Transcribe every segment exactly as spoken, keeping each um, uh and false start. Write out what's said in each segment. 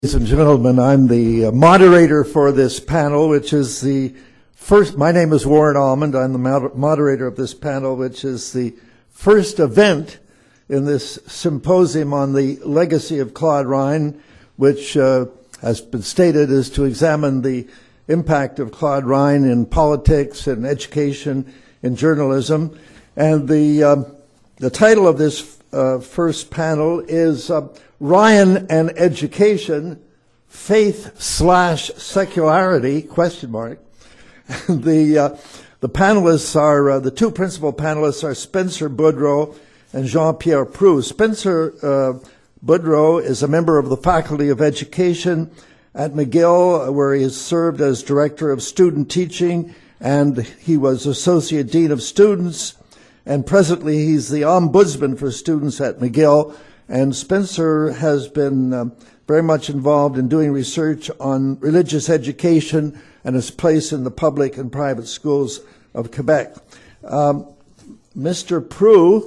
Ladies and gentlemen, I'm the uh, moderator for this panel, which is the first, my name is Warren Almond, I'm the mod moderator of this panel, which is the first event in this symposium on the legacy of Claude Rhine, which uh, has been stated is to examine the impact of Claude Rhine in politics and education, in journalism. And the, uh, the title of this uh, first panel is uh, Rhine and Education, Faith slash Secularity, question mark. the, uh, the panelists are, uh, the two principal panelists are Spencer Boudreau and Jean-Pierre Proulx. Spencer uh, Boudreau is a member of the Faculty of Education at McGill, where he has served as Director of Student Teaching, and he was Associate Dean of Students, and presently he's the Ombudsman for students at McGill. And Spencer has been um, very much involved in doing research on religious education and its place in the public and private schools of Quebec. Um, Mister Proulx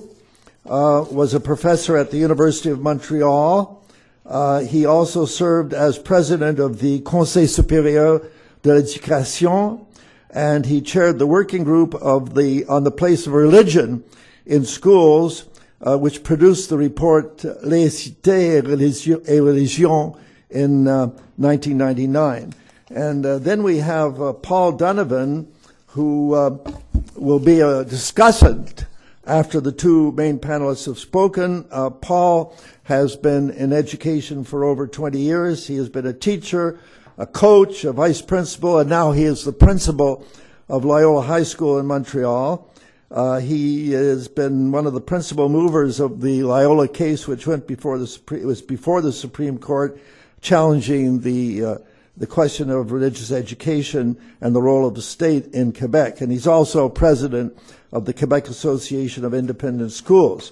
uh, was a professor at the University of Montreal. Uh, he also served as president of the Conseil supérieur de l'éducation, and he chaired the working group of the on the place of religion in schools, Uh, which produced the report Laïcité et Religion in uh, nineteen ninety-nine. And uh, then we have uh, Paul Donovan, who uh, will be a discussant after the two main panelists have spoken. Uh, Paul has been in education for over twenty years. He has been a teacher, a coach, a vice principal, and now he is the principal of Loyola High School in Montreal. Uh, he has been one of the principal movers of the Loyola case, which went before the Supreme, it was before the Supreme Court, challenging the uh, the question of religious education and the role of the state in Quebec. And he's also president of the Quebec Association of Independent Schools.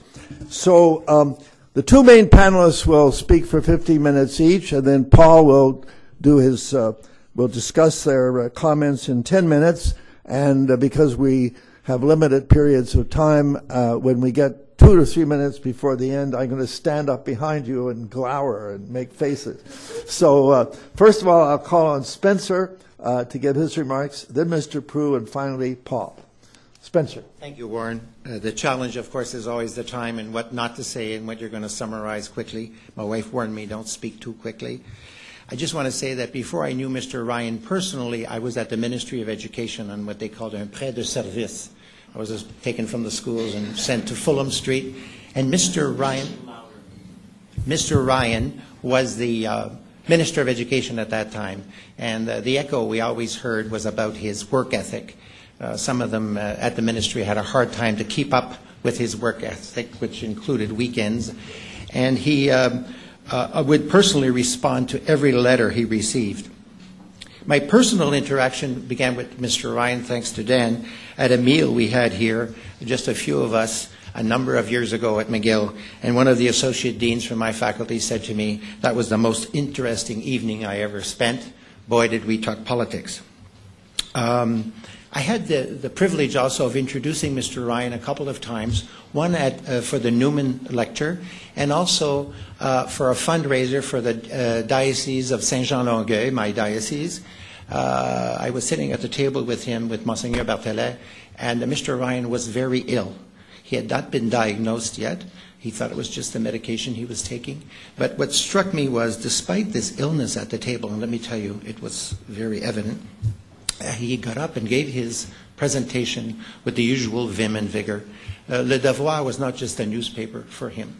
So um, the two main panelists will speak for fifteen minutes each, and then Paul will do his uh, will discuss their uh, comments in ten minutes. And uh, because we have limited periods of time, uh, when we get two to three minutes before the end, I'm going to stand up behind you and glower and make faces. So uh, first of all, I'll call on Spencer uh, to give his remarks, then Mister Proulx, and finally Paul. Spencer. Thank you, Warren. Uh, the challenge, of course, is always the time and what not to say and what you're going to summarize quickly. My wife warned me, don't speak too quickly. I just want to say that before I knew Mister Ryan personally, I was at the Ministry of Education on what they called un prêt de service. I was just taken from the schools and sent to Fulham Street. And Mister Ryan, Mister Ryan was the uh, Minister of Education at that time. And uh, the echo we always heard was about his work ethic. Uh, some of them uh, at the ministry had a hard time to keep up with his work ethic, which included weekends. And he Um, Uh, would personally respond to every letter he received. My personal interaction began with Mister Ryan, thanks to Dan, at a meal we had here, just a few of us, a number of years ago at McGill, and one of the associate deans from my faculty said to me, that was the most interesting evening I ever spent. Boy, did we talk politics. Um, I had the, the privilege also of introducing Mister Ryan a couple of times, one at, uh, for the Newman Lecture, and also uh, for a fundraiser for the uh, Diocese of Saint-Jean-Longueuil, my diocese. Uh, I was sitting at the table with him, with Monseigneur Berthelet, and uh, Mister Ryan was very ill. He had not been diagnosed yet. He thought it was just the medication he was taking. But what struck me was, despite this illness at the table, and let me tell you, it was very evident, he got up and gave his presentation with the usual vim and vigor. Uh, Le Devoir was not just a newspaper for him.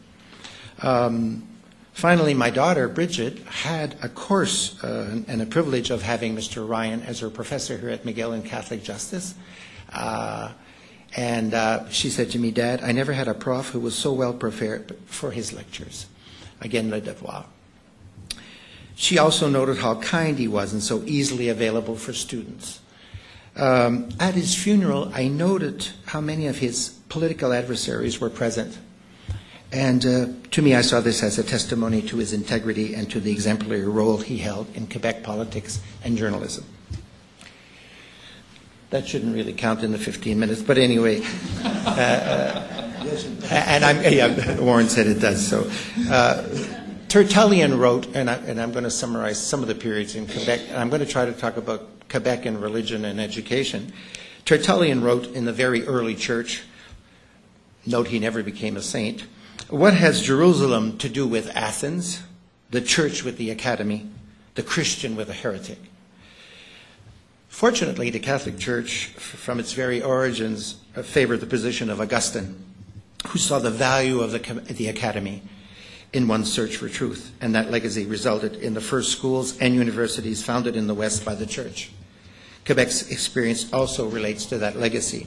Um, finally, my daughter, Bridget, had a course uh, and a privilege of having Mister Ryan as her professor here at McGill in Catholic Justice. Uh, and uh, she said to me, Dad, I never had a prof who was so well prepared for his lectures. Again, Le Devoir. She also noted how kind he was and so easily available for students. Um, at his funeral, I noted how many of his political adversaries were present. And uh, to me, I saw this as a testimony to his integrity and to the exemplary role he held in Quebec politics and journalism. That shouldn't really count in the fifteen minutes, but anyway. Uh, uh, and I'm, yeah, Warren said it does. So. Uh, Tertullian wrote, and, I, and I'm going to summarize some of the periods in Quebec, and I'm going to try to talk about Quebec and religion and education. Tertullian wrote in the very early church, note he never became a saint, what has Jerusalem to do with Athens, the church with the academy, the Christian with the heretic? Fortunately, the Catholic Church, from its very origins, favored the position of Augustine, who saw the value of the, the academy in one's search for truth, and that legacy resulted in the first schools and universities founded in the West by the Church. Quebec's experience also relates to that legacy.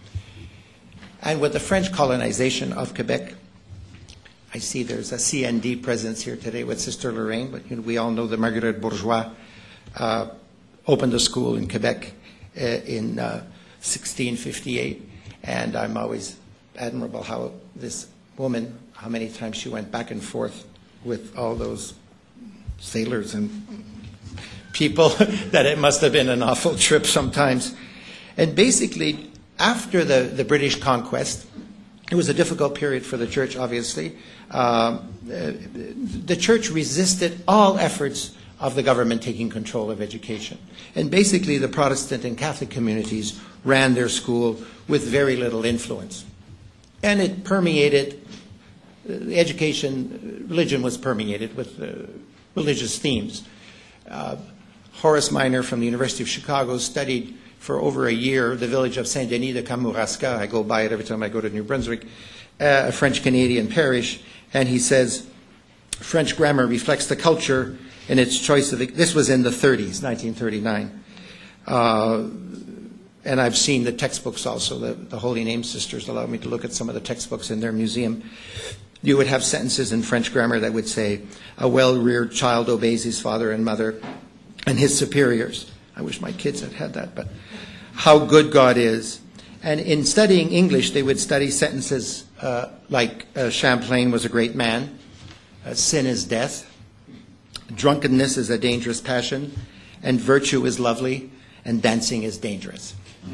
And with the French colonization of Quebec, I see there's a C N D presence here today with Sister Lorraine, but you know, we all know that Marguerite Bourgeois uh, opened a school in Quebec uh, in uh, sixteen fifty-eight, and I'm always admirable how this woman, how many times she went back and forth with all those sailors and people, that it must have been an awful trip sometimes. And basically, after the, the British conquest, it was a difficult period for the church, obviously. Uh, the church resisted all efforts of the government taking control of education. And basically, the Protestant and Catholic communities ran their school with very little influence. And it permeated, uh, education, religion was permeated with uh, religious themes. Uh, Horace Minor from the University of Chicago studied for over a year the village of Saint-Denis de Kamouraska. I go by it every time I go to New Brunswick, uh, a French-Canadian parish, and he says, French grammar reflects the culture in its choice of, this was in the thirties, nineteen thirty-nine. Uh, and I've seen the textbooks also, the, the Holy Name Sisters allowed me to look at some of the textbooks in their museum. You would have sentences in French grammar that would say, a well-reared child obeys his father and mother and his superiors. I wish my kids had had that, but how good God is. And in studying English, they would study sentences uh, like uh, Champlain was a great man, uh, sin is death, drunkenness is a dangerous passion, and virtue is lovely, and dancing is dangerous.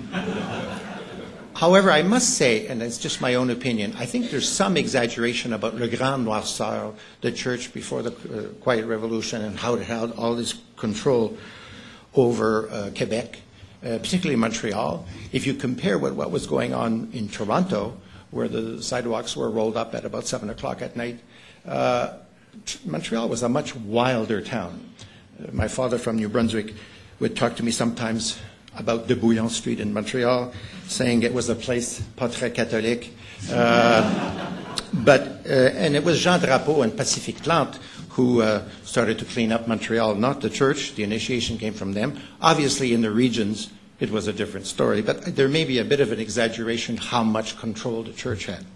However, I must say, and it's just my own opinion, I think there's some exaggeration about Le Grand Noirceur, the church before the uh, Quiet Revolution, and how it had all this control over uh, Quebec, uh, particularly Montreal. If you compare what, what was going on in Toronto, where the sidewalks were rolled up at about seven o'clock at night, uh, Montreal was a much wilder town. Uh, my father from New Brunswick would talk to me sometimes about de Bouillon Street in Montreal, saying it was a place pas très catholique. Uh, but, uh, and it was Jean Drapeau and Pacifique Plante who uh, started to clean up Montreal, not the church. The initiation came from them. Obviously, in the regions, it was a different story. But there may be a bit of an exaggeration how much control the church had.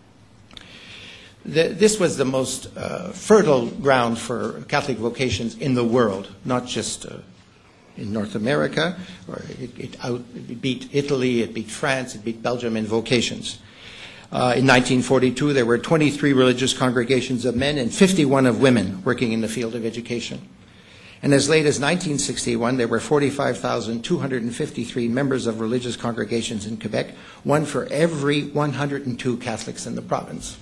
The, this was the most uh, fertile ground for Catholic vocations in the world, not just uh, in North America. Or it, it, out, it beat Italy, it beat France, it beat Belgium in vocations. Uh, in nineteen forty-two, there were twenty-three religious congregations of men and fifty-one of women working in the field of education. And as late as nineteen sixty-one, there were forty-five thousand two hundred fifty-three members of religious congregations in Quebec, one for every one hundred two Catholics in the province.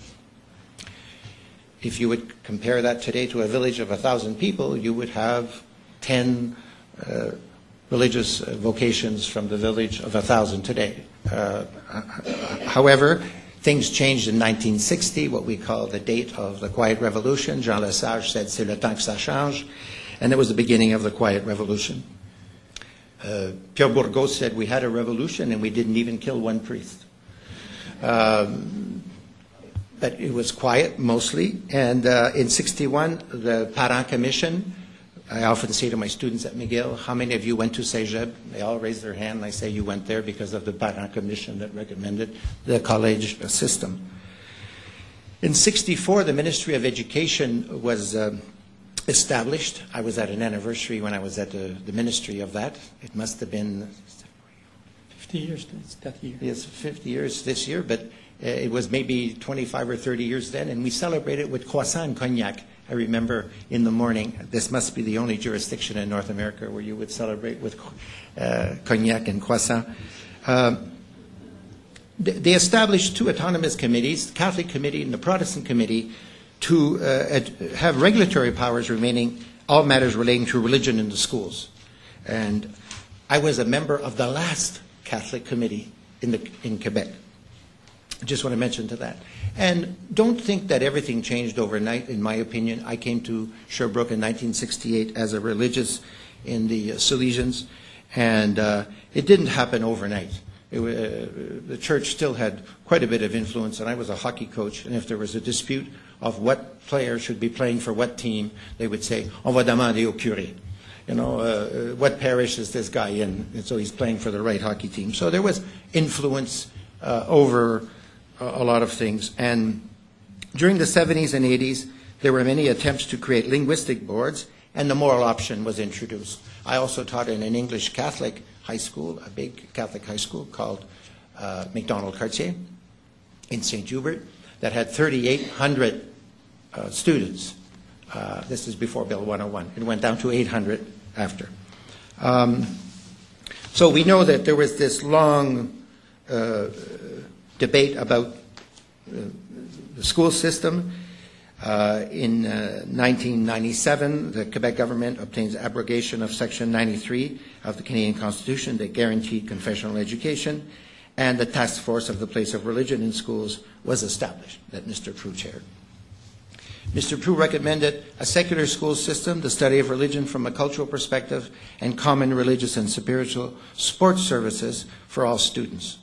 If you would compare that today to a village of one thousand people, you would have ten uh, religious uh, vocations from the village of one thousand today. Uh, however, things changed in nineteen sixty, what we call the date of the Quiet Revolution. Jean Lesage said, c'est le temps que ça change. And it was the beginning of the Quiet Revolution. Uh, Pierre Bourgault said, we had a revolution and we didn't even kill one priest. Um, but it was quiet, mostly. And uh, in sixty-one, the Parent Commission, I often say to my students at McGill, how many of you went to Cégep? They all raise their hand and I say you went there because of the Parent Commission that recommended the college system. In sixty-four, the Ministry of Education was uh, established. I was at an anniversary when I was at the, the ministry of that. It must have been fifty years that year. Yes, fifty years this year, but uh, it was maybe twenty-five or thirty years then, and we celebrated with croissant and cognac. I remember in the morning, this must be the only jurisdiction in North America where you would celebrate with uh, cognac and croissant. Uh, they established two autonomous committees, the Catholic Committee and the Protestant Committee, to uh, ad- have regulatory powers remaining all matters relating to religion in the schools. And I was a member of the last Catholic committee in, the, in Quebec. I just want to mention to that. And don't think that everything changed overnight, in my opinion. I came to Sherbrooke in nineteen sixty-eight as a religious in the uh, Salesians, and uh, it didn't happen overnight. It, uh, the church still had quite a bit of influence, and I was a hockey coach, and if there was a dispute of what player should be playing for what team, they would say, on va demander au curé. You know, uh, what parish is this guy in? And so he's playing for the right hockey team. So there was influence uh, over a lot of things. And during the seventies and eighties, there were many attempts to create linguistic boards, and the moral option was introduced. I also taught in an English Catholic high school, a big Catholic high school called uh, McDonald-Cartier in Saint Hubert, that had thirty-eight hundred uh, students. Uh, this is before Bill one oh one. It went down to eight hundred after. Um, so we know that there was this long uh, debate about uh, the school system. Uh, in uh, nineteen ninety-seven, the Quebec government obtains abrogation of Section ninety-three of the Canadian Constitution that guaranteed confessional education, and the task force of the place of religion in schools was established, that Mister Proulx chaired. Mister Proulx recommended a secular school system, the study of religion from a cultural perspective, and common religious and spiritual sports services for all students.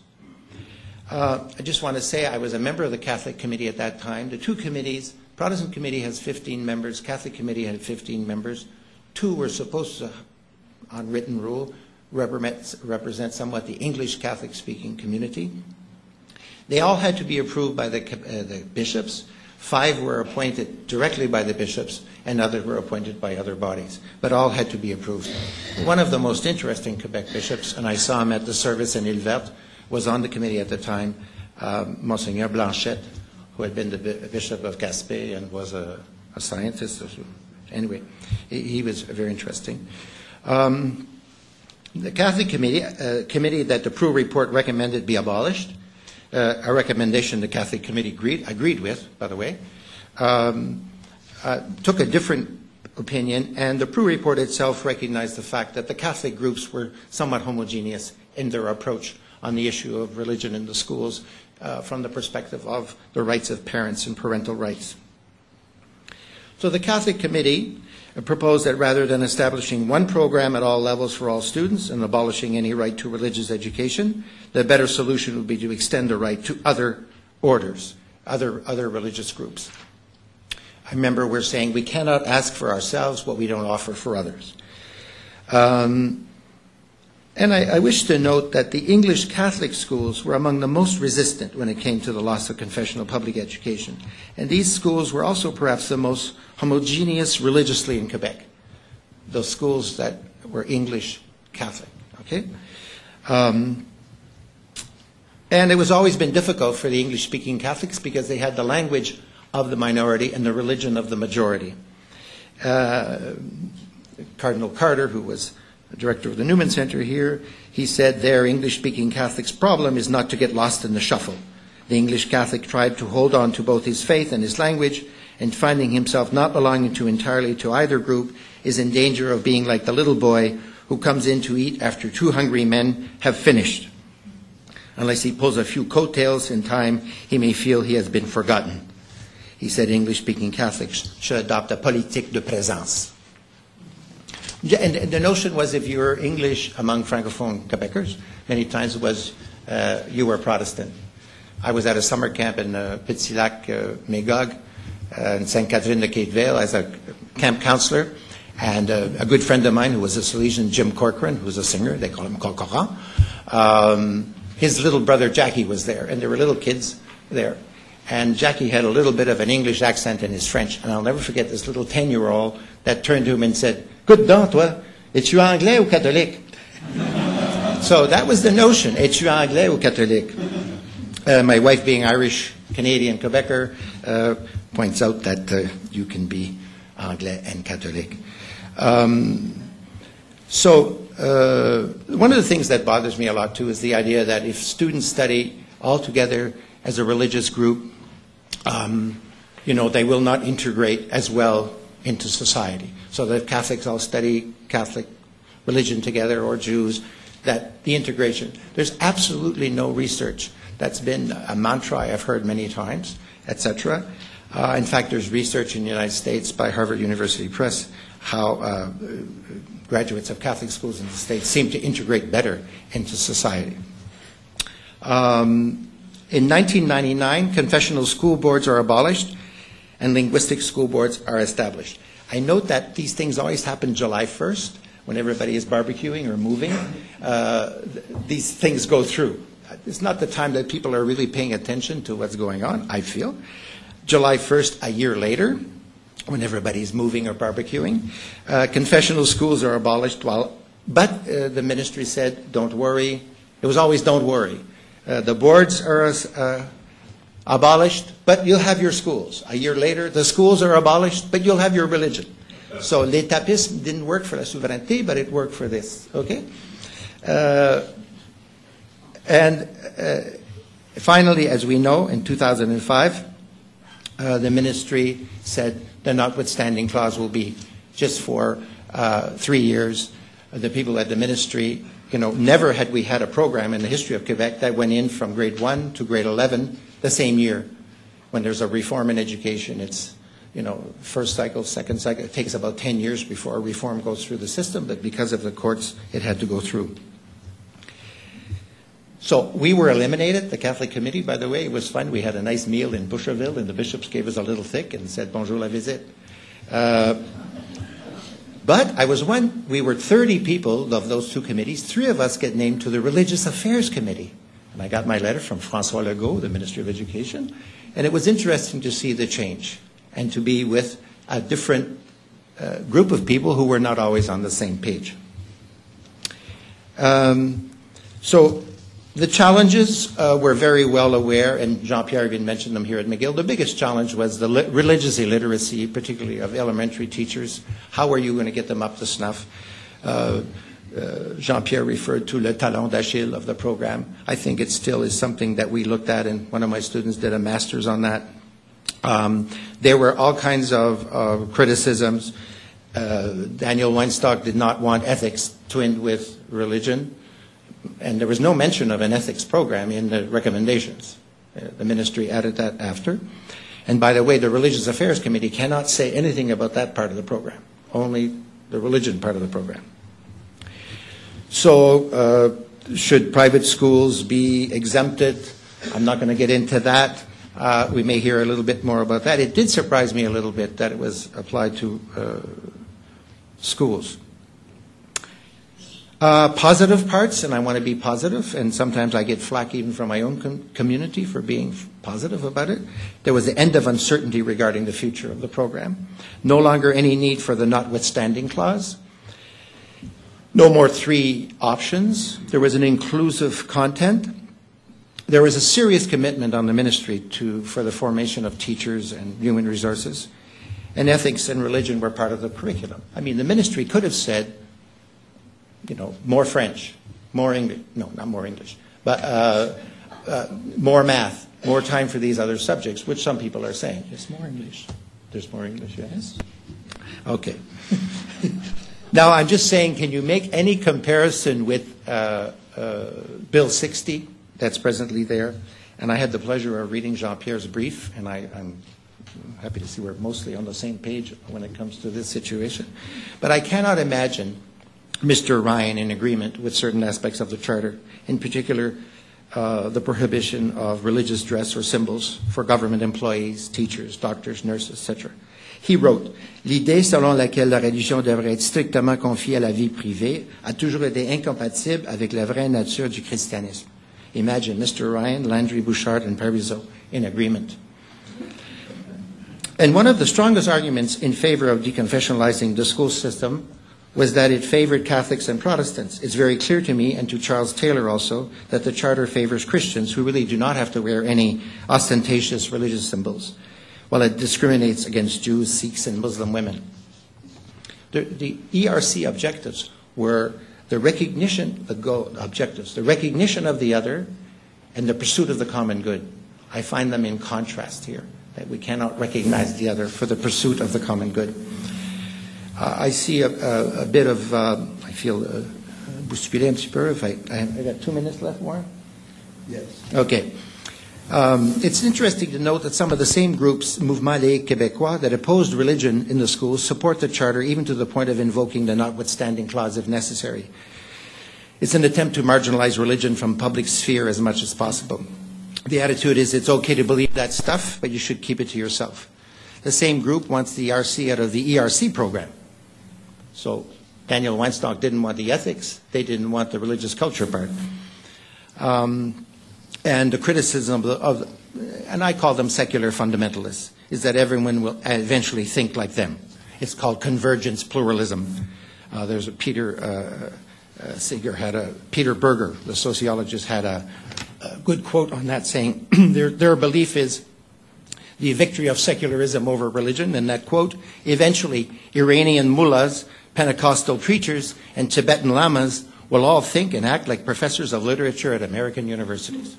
Uh, I just want to say I was a member of the Catholic Committee at that time. The two committees, Protestant Committee has fifteen members, Catholic Committee had fifteen members. Two were supposed to, on written rule, represent, represent somewhat the English Catholic-speaking community. They all had to be approved by the, uh, the bishops. Five were appointed directly by the bishops, and others were appointed by other bodies, but all had to be approved. One of the most interesting Quebec bishops, and I saw him at the service in Ile Verte, was on the committee at the time, uh, Monseigneur Blanchette, who had been the Bishop of Gaspé and was a, a scientist. Anyway, he, he was very interesting. Um, the Catholic Committee, uh, committee that the Proulx report recommended be abolished, uh, a recommendation the Catholic Committee agreed, agreed with, by the way, um, uh, took a different opinion, and the Proulx report itself recognized the fact that the Catholic groups were somewhat homogeneous in their approach on the issue of religion in the schools uh, from the perspective of the rights of parents and parental rights. So the Catholic Committee uh, proposed that rather than establishing one program at all levels for all students and abolishing any right to religious education, the better solution would be to extend the right to other orders, other, other religious groups. I remember we're saying we cannot ask for ourselves what we don't offer for others. Um, And I, I wish to note that the English Catholic schools were among the most resistant when it came to the loss of confessional public education. And these schools were also perhaps the most homogeneous religiously in Quebec, those schools that were English Catholic. Okay? Um, and it was always been difficult for the English-speaking Catholics because they had the language of the minority and the religion of the majority. Uh, Cardinal Carter, who was director of the Newman Center here, he said their English-speaking Catholics' problem is not to get lost in the shuffle. The English Catholic tried to hold on to both his faith and his language, and finding himself not belonging to entirely to either group is in danger of being like the little boy who comes in to eat after two hungry men have finished. Unless he pulls a few coattails in time, he may feel he has been forgotten. He said English-speaking Catholics should adopt a politique de présence. And the notion was if you were English among Francophone Quebecers, many times it was uh, you were Protestant. I was at a summer camp in uh, Petit Lac, uh, Magog, uh, in Sainte Catherine de Cateville as a camp counselor, and uh, a good friend of mine who was a Salesian, Jim Corcoran, who was a singer, they call him Corcoran. Um, his little brother Jackie was there, and there were little kids there. And Jackie had a little bit of an English accent in his French, and I'll never forget this little ten-year-old that turned to him and said, "Good dent, toi, es-tu anglais ou catholique?" So that was the notion, es-tu anglais ou catholique? Uh, my wife, being Irish, Canadian, Quebecer, uh, points out that uh, you can be anglais and catholique. Um, so uh, one of the things that bothers me a lot, too, is the idea that if students study all together as a religious group, um, you know, they will not integrate as well into society. So that Catholics all study Catholic religion together, or Jews, that the integration. There's absolutely no research. That's been a mantra I've heard many times, et cetera. Uh, in fact, there's research in the United States by Harvard University Press how uh, graduates of Catholic schools in the States seem to integrate better into society. Um, in nineteen ninety-nine, confessional school boards are abolished and linguistic school boards are established. I note that these things always happen July first, when everybody is barbecuing or moving. Uh, th- these things go through. It's not the time that people are really paying attention to what's going on, I feel. July first, a year later, when everybody's moving or barbecuing, uh, confessional schools are abolished. While, but uh, the ministry said, don't worry. It was always don't worry. Uh, the boards are uh, abolished, but you'll have your schools. A year later, the schools are abolished, but you'll have your religion. So l'étapisme didn't work for la souveraineté, but it worked for this. Okay? Uh, and uh, finally, as we know, in two thousand five, uh, the ministry said the notwithstanding clause will be just for uh, three years. The people at the ministry, you know, never had we had a program in the history of Quebec that went in from grade one to grade eleven the same year. When there's a reform in education, it's, you know, first cycle, second cycle. It takes about ten years before a reform goes through the system, but because of the courts, it had to go through. So we were eliminated, the Catholic Committee, by the way. It was fun. We had a nice meal in Boucherville, and the bishops gave us a little thick and said, bonjour la visite. Uh, but I was one, we were thirty people of those two committees. Three of us get named to the Religious Affairs Committee. And I got my letter from François Legault, the Ministry of Education. And it was interesting to see the change and to be with a different uh, group of people who were not always on the same page. Um, so the challenges uh, we're very well aware, and Jean-Pierre even mentioned them here at McGill. The biggest challenge was the li- religious illiteracy, particularly of elementary teachers. How are you going to get them up to snuff? Uh, uh, Jean-Pierre referred to le talon d'Achille of the program. I think it still is something that we looked at, and one of my students did a master's on that. Um, there were all kinds of uh, criticisms. Uh, Daniel Weinstock did not want ethics twinned with religion, and there was no mention of an ethics program in the recommendations. Uh, the ministry added that after. And by the way, the Religious Affairs Committee cannot say anything about that part of the program, only the religion part of the program. So uh, should private schools be exempted? I'm not going to get into that. Uh, we may hear a little bit more about that. It did surprise me a little bit that it was applied to uh, schools. Uh, positive parts, and I want to be positive, and sometimes I get flack even from my own com- community for being f- positive about it. There was the end of uncertainty regarding the future of the program. No longer any need for the notwithstanding clause. No more three options. There was an inclusive content. There was a serious commitment on the ministry to, for the formation of teachers and human resources. And ethics and religion were part of the curriculum. I mean, the ministry could have said, you know, more French, more English. No, not more English. But uh, uh, more math, more time for these other subjects, which some people are saying. Yes, more English. There's more English, yes? Yes. Okay. Now, I'm just saying, can you make any comparison with uh, uh, Bill sixty that's presently there? And I had the pleasure of reading Jean-Pierre's brief, and I, I'm happy to see we're mostly on the same page when it comes to this situation. But I cannot imagine Mister Ryan in agreement with certain aspects of the Charter, in particular uh, the prohibition of religious dress or symbols for government employees, teachers, doctors, nurses, et cetera. He wrote, l'idée selon laquelle la religion devrait être strictement confiée à la vie privée a toujours été incompatible avec la vraie nature du christianisme. Imagine Mister Ryan, Landry, Bouchard, and Parizeau in agreement. And one of the strongest arguments in favor of deconfessionalizing the school system was that it favored Catholics and Protestants. It's very clear to me, and to Charles Taylor also, that the Charter favors Christians who really do not have to wear any ostentatious religious symbols, while it discriminates against Jews, Sikhs, and Muslim women. The, the E R C objectives were the recognition, the goal, objectives, the recognition of the other, and the pursuit of the common good. I find them in contrast here. that we cannot recognize the other for the pursuit of the common good. Uh, I see a, a, a bit of, uh, I feel, uh, bousculé un petit peu. If I, I, have, I got two minutes left, Warren? Yes. Okay. Um, it's interesting to note that some of the same groups, Mouvement Laïque Québécois, that opposed religion in the schools support the Charter even to the point of invoking the notwithstanding clause if necessary. It's an attempt to marginalize religion from public sphere as much as possible. The attitude is it's okay to believe that stuff, but you should keep it to yourself. The same group wants the E R C out of the E R C program. So Daniel Weinstock didn't want the ethics. They didn't want the religious culture part. Um, and the criticism of, the, of, and I call them secular fundamentalists, is that everyone will eventually think like them. It's called convergence pluralism. Uh, there's a Peter uh, uh, Seeger had a, Peter Berger, the sociologist, had a, a good quote on that saying, their, their belief is the victory of secularism over religion, and that quote, eventually Iranian mullahs, Pentecostal preachers, and Tibetan lamas will all think and act like professors of literature at American universities.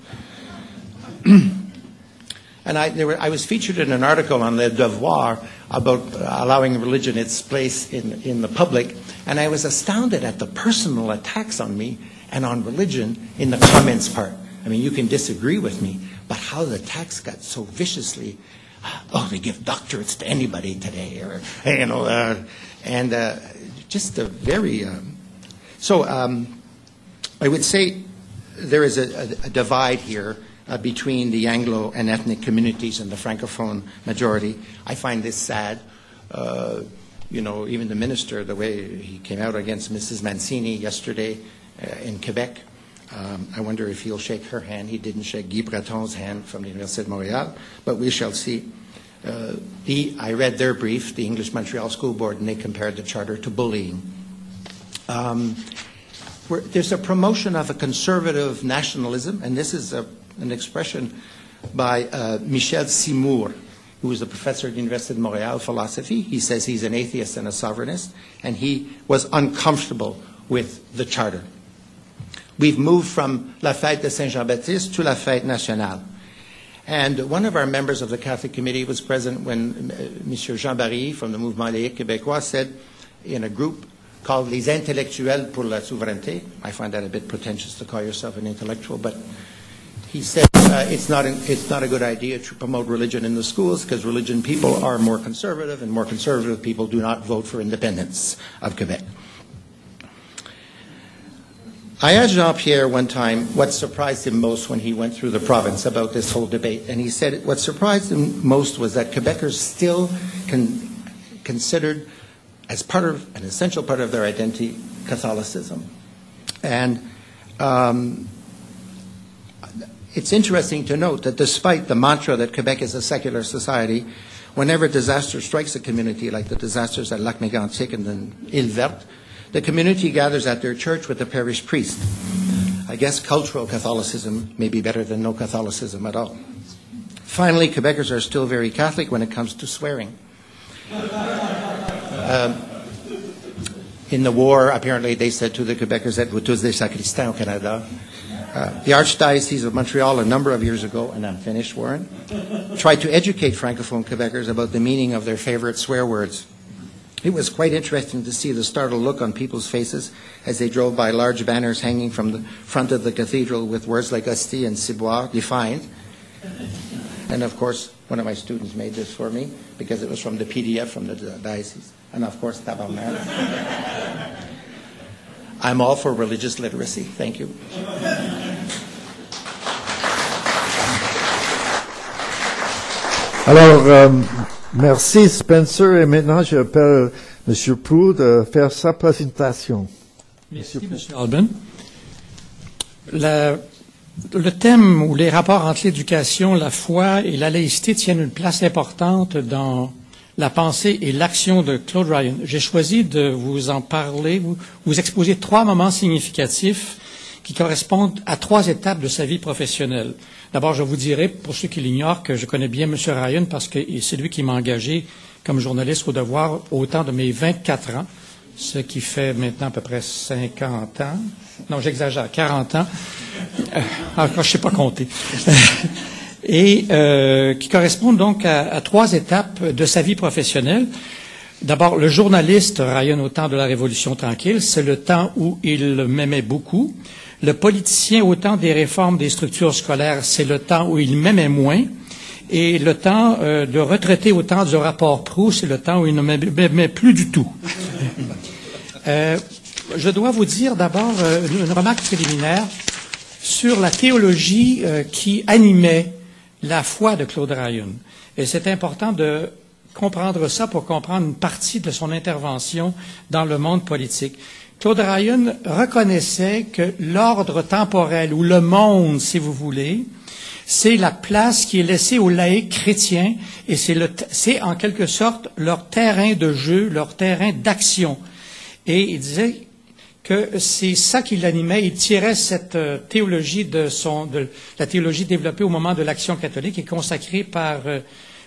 And I, there were, I was featured in an article on Le Devoir about allowing religion its place in, in the public, and I was astounded at the personal attacks on me and on religion in the comments part. I mean, you can disagree with me, but how the attacks got so viciously, oh, they give doctorates to anybody today, or, you know, uh, and uh, just a very... Um, So um, I would say there is a, a, a divide here uh, between the Anglo and ethnic communities and the Francophone majority. I find this sad. Uh, you know, even the minister, the way he came out against Missus Mancini yesterday uh, in Quebec, um, I wonder if he'll shake her hand. He didn't shake Guy Breton's hand from the Université de Montréal, but we shall see. Uh, the, I read their brief, the English Montreal School Board, and they compared the charter to bullying. Um, there's a promotion of a conservative nationalism, and this is a, an expression by uh, Michel Seymour, who is a professor at the Université de Montréal, philosophy. He says he's an atheist and a sovereignist, and he was uncomfortable with the charter. We've moved from la fête de Saint-Jean-Baptiste to la fête nationale. And one of our members of the Catholic Committee was present when uh, Monsieur Jean Barry from the Mouvement Laïque Québécois said in a group called Les Intellectuels pour la Souveraineté. I find that a bit pretentious to call yourself an intellectual, but he said uh, it's not an, it's not a good idea to promote religion in the schools because religion people are more conservative, and more conservative people do not vote for independence of Quebec. I asked Jean-Pierre one time what surprised him most when he went through the province about this whole debate, and he said what surprised him most was that Quebecers still con- considered as part of, an essential part of their identity, Catholicism. And um, it's interesting to note that despite the mantra that Quebec is a secular society, whenever disaster strikes a community, like the disasters at Lac-Mégantic and then Île Verte, the community gathers at their church with the parish priest. I guess cultural Catholicism may be better than no Catholicism at all. Finally, Quebecers are still very Catholic when it comes to swearing. Um, in the war, apparently, they said to the Quebecers that vous tous des sacristains au Canada. Uh, the Archdiocese of Montreal, a number of years ago, and I'm finished, Warren, tried to educate Francophone Quebecers about the meaning of their favorite swear words. It was quite interesting to see the startled look on people's faces as they drove by large banners hanging from the front of the cathedral with words like hostie and ciboire defined. And of course, one of my students made this for me because it was from the P D F from the diocese. And of course, tabarnak. I'm all for religious literacy. Thank you. Alors, euh, merci Spencer. Et maintenant, j'appelle M. Proulx de faire sa présentation. Merci, M. Alban. La, le thème ou les rapports entre l'éducation, la foi et la laïcité tiennent une place importante dans la pensée et l'action de Claude Ryan. J'ai choisi de vous en parler, vous, vous exposer trois moments significatifs qui correspondent à trois étapes de sa vie professionnelle. D'abord, je vous dirai, pour ceux qui l'ignorent, que je connais bien M. Ryan parce que c'est lui qui m'a engagé comme journaliste au Devoir au temps de mes vingt-quatre ans, ce qui fait maintenant à peu près cinquante ans. Non, j'exagère, quarante ans. Euh, encore, je ne sais pas compter. et euh, qui correspondent donc à, à trois étapes de sa vie professionnelle. D'abord, le journaliste Ryan au temps de la Révolution tranquille, c'est le temps où il m'aimait beaucoup. Le politicien au temps des réformes des structures scolaires, c'est le temps où il m'aimait moins. Et le temps euh, de retraité au temps du rapport Proust, c'est le temps où il ne m'aimait plus du tout. euh, je dois vous dire d'abord euh, une remarque préliminaire sur la théologie euh, qui animait la foi de Claude Ryan. Et c'est important de comprendre ça pour comprendre une partie de son intervention dans le monde politique. Claude Ryan reconnaissait que l'ordre temporel, ou le monde, si vous voulez, c'est la place qui est laissée aux laïcs chrétiens, et c'est, le, c'est en quelque sorte leur terrain de jeu, leur terrain d'action. Et il disait que c'est ça qui l'animait. Il tirait cette euh, théologie de son, de la théologie développée au moment de l'Action catholique et consacrée par euh,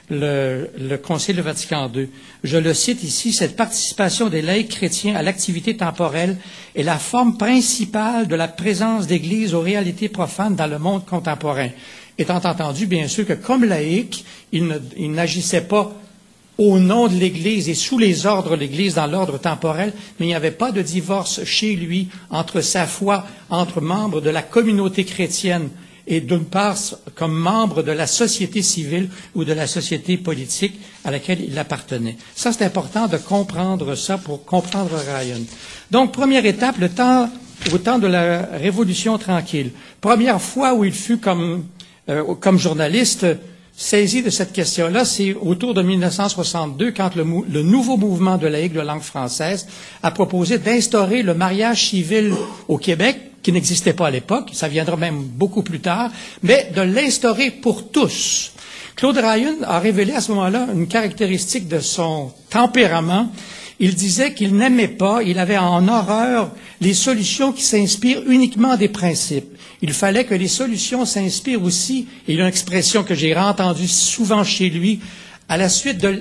le, le Concile Vatican deux. Je le cite ici, cette participation des laïcs chrétiens à l'activité temporelle est la forme principale de la présence d'Église aux réalités profanes dans le monde contemporain. Étant entendu, bien sûr, que comme laïc, il, ne, il n'agissait pas au nom de l'Église et sous les ordres de l'Église dans l'ordre temporel, mais il n'y avait pas de divorce chez lui entre sa foi, entre membres de la communauté chrétienne et d'une part comme membre de la société civile ou de la société politique à laquelle il appartenait. Ça, c'est important de comprendre ça pour comprendre Ryan. Donc, première étape, le temps, au temps de la Révolution tranquille. Première fois où il fut comme, euh, comme journaliste saisi de cette question-là, c'est autour de mille neuf cent soixante-deux, quand le, le nouveau mouvement de laïcs de langue française a proposé d'instaurer le mariage civil au Québec, qui n'existait pas à l'époque, ça viendra même beaucoup plus tard, mais de l'instaurer pour tous. Claude Ryan a révélé à ce moment-là une caractéristique de son tempérament. Il disait qu'il n'aimait pas, il avait en horreur les solutions qui s'inspirent uniquement des principes. Il fallait que les solutions s'inspirent aussi, et il y a une expression que j'ai entendue souvent chez lui, à la suite de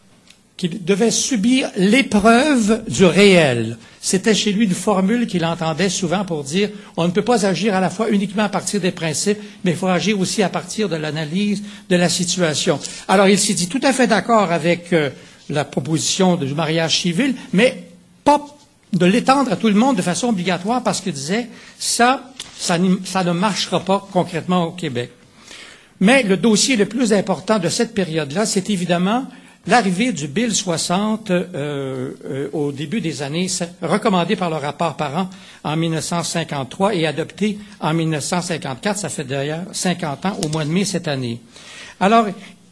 qu'il devait subir l'épreuve du réel. C'était chez lui une formule qu'il entendait souvent pour dire on ne peut pas agir à la fois uniquement à partir des principes, mais il faut agir aussi à partir de l'analyse de la situation. Alors il s'est dit tout à fait d'accord avec euh, la proposition du mariage civil, mais pas de l'étendre à tout le monde de façon obligatoire parce qu'il disait ça, ça, ça ne marchera pas concrètement au Québec. Mais le dossier le plus important de cette période-là, c'est évidemment l'arrivée du Bill soixante euh, euh, au début des années, recommandé par le rapport Parent en mille neuf cent cinquante-trois et adopté en mille neuf cent cinquante-quatre, ça fait d'ailleurs cinquante ans au mois de mai cette année. Alors,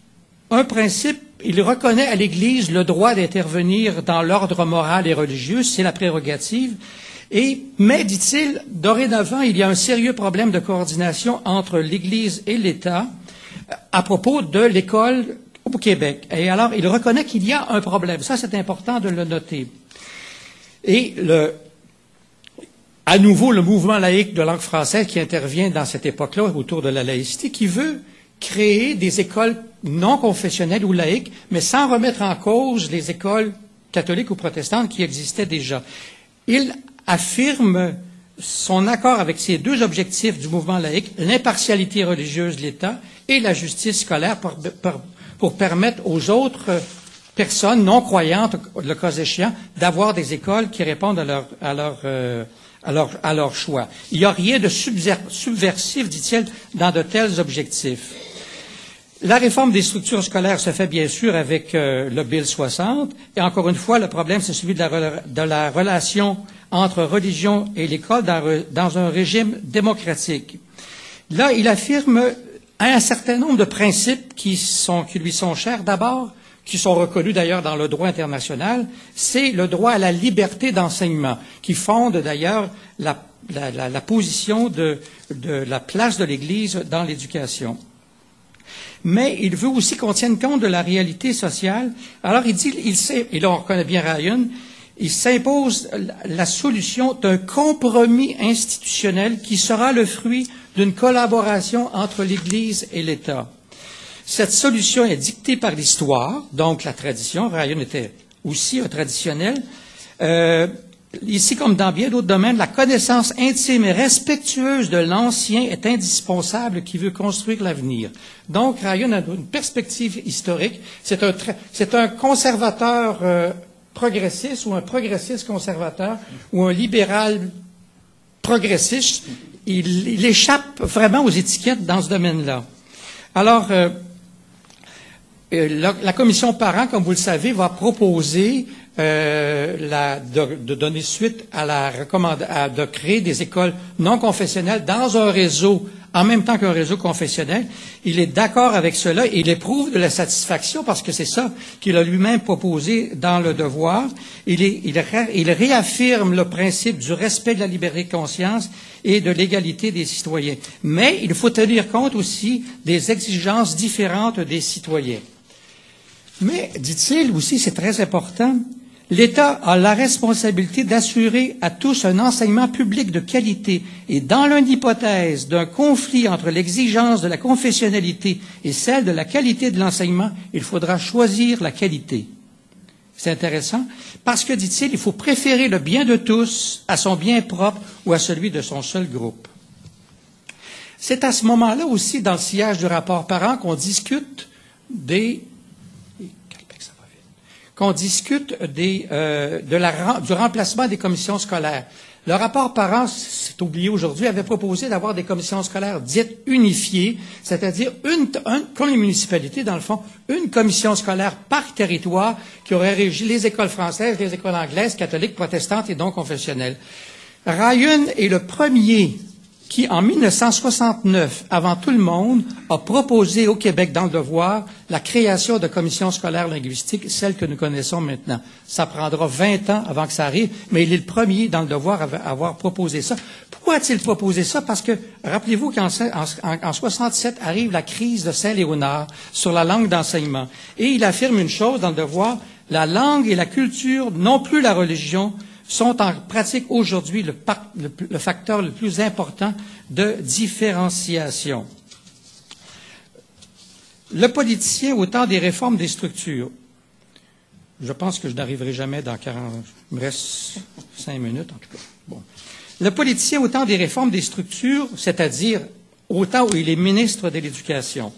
un principe, il reconnaît à l'Église le droit d'intervenir dans l'ordre moral et religieux, c'est la prérogative. Et, mais, dit-il, dorénavant, il y a un sérieux problème de coordination entre l'Église et l'État à propos de l'école au Québec. Et alors, il reconnaît qu'il y a un problème. Ça, c'est important de le noter. Et le, à nouveau, le mouvement laïque de langue française qui intervient dans cette époque-là autour de la laïcité, qui veut créer des écoles non confessionnelles ou laïques, mais sans remettre en cause les écoles catholiques ou protestantes qui existaient déjà. Il affirme son accord avec ces deux objectifs du mouvement laïque, l'impartialité religieuse de l'État et la justice scolaire pour, pour, pour permettre aux autres personnes non croyantes, le cas échéant, d'avoir des écoles qui répondent à leur, à leur, euh, à leur, à leur choix. Il n'y a rien de subversif, dit-il, dans de tels objectifs. La réforme des structures scolaires se fait bien sûr avec euh, le Bill soixante. Et encore une fois, le problème, c'est celui de la, de la relation entre religion et l'école dans, dans un régime démocratique. Là, il affirme un certain nombre de principes qui, sont, qui lui sont chers. D'abord, qui sont reconnus d'ailleurs dans le droit international, c'est le droit à la liberté d'enseignement, qui fonde d'ailleurs la, la, la, la position de, de la place de l'Église dans l'éducation. Mais il veut aussi qu'on tienne compte de la réalité sociale. Alors il dit, il sait, et là on reconnaît bien Ryan, il s'impose la solution d'un compromis institutionnel qui sera le fruit d'une collaboration entre l'Église et l'État. Cette solution est dictée par l'histoire, donc la tradition. Ryan était aussi un traditionnel. Euh, ici comme dans bien d'autres domaines, la connaissance intime et respectueuse de l'ancien est indispensable qui veut construire l'avenir. Donc, Ryan a une perspective historique. C'est un, c'est un conservateur euh, progressiste ou un progressiste conservateur ou un libéral progressiste. Il, il échappe vraiment aux étiquettes dans ce domaine-là. Alors, euh, la, la commission parents, comme vous le savez, va proposer euh, la, de, de donner suite à la recommandation de créer des écoles non confessionnelles dans un réseau en même temps qu'un réseau confessionnel. Il est d'accord avec cela et il éprouve de la satisfaction parce que c'est ça qu'il a lui-même proposé dans le devoir. Il, est, il, ré, il réaffirme le principe du respect de la liberté de conscience et de l'égalité des citoyens. Mais il faut tenir compte aussi des exigences différentes des citoyens. Mais, dit-il aussi, c'est très important, l'État a la responsabilité d'assurer à tous un enseignement public de qualité et dans l'hypothèse d'un conflit entre l'exigence de la confessionnalité et celle de la qualité de l'enseignement, il faudra choisir la qualité. C'est intéressant parce que, dit-il, il faut préférer le bien de tous à son bien propre ou à celui de son seul groupe. C'est à ce moment-là aussi, dans le sillage du rapport parent, qu'on discute des qu'on discute des, euh, de la, du remplacement des commissions scolaires. Le rapport parent, c'est oublié aujourd'hui, avait proposé d'avoir des commissions scolaires dites unifiées, c'est-à-dire une, un, comme les municipalités, dans le fond, une commission scolaire par territoire qui aurait régi les écoles françaises, les écoles anglaises, catholiques, protestantes et non confessionnelles. Ryan est le premier qui, en mille neuf cent soixante-neuf, avant tout le monde, a proposé au Québec, dans le devoir, la création de commissions scolaires linguistiques, celles que nous connaissons maintenant. Ça prendra vingt ans avant que ça arrive, mais il est le premier dans le devoir à avoir proposé ça. Pourquoi a-t-il proposé ça? Parce que, rappelez-vous qu'en en, en soixante-sept arrive la crise de Saint-Léonard sur la langue d'enseignement. Et il affirme une chose dans le devoir, la langue et la culture, non plus la religion, sont en pratique aujourd'hui le, le, le facteur le plus important de différenciation. Le politicien, au temps des réformes des structures, je pense que je n'arriverai jamais dans quarante, il me reste cinq minutes en tout cas. Bon. Le politicien, au temps des réformes des structures, c'est-à-dire au temps où il est ministre de l'Éducation,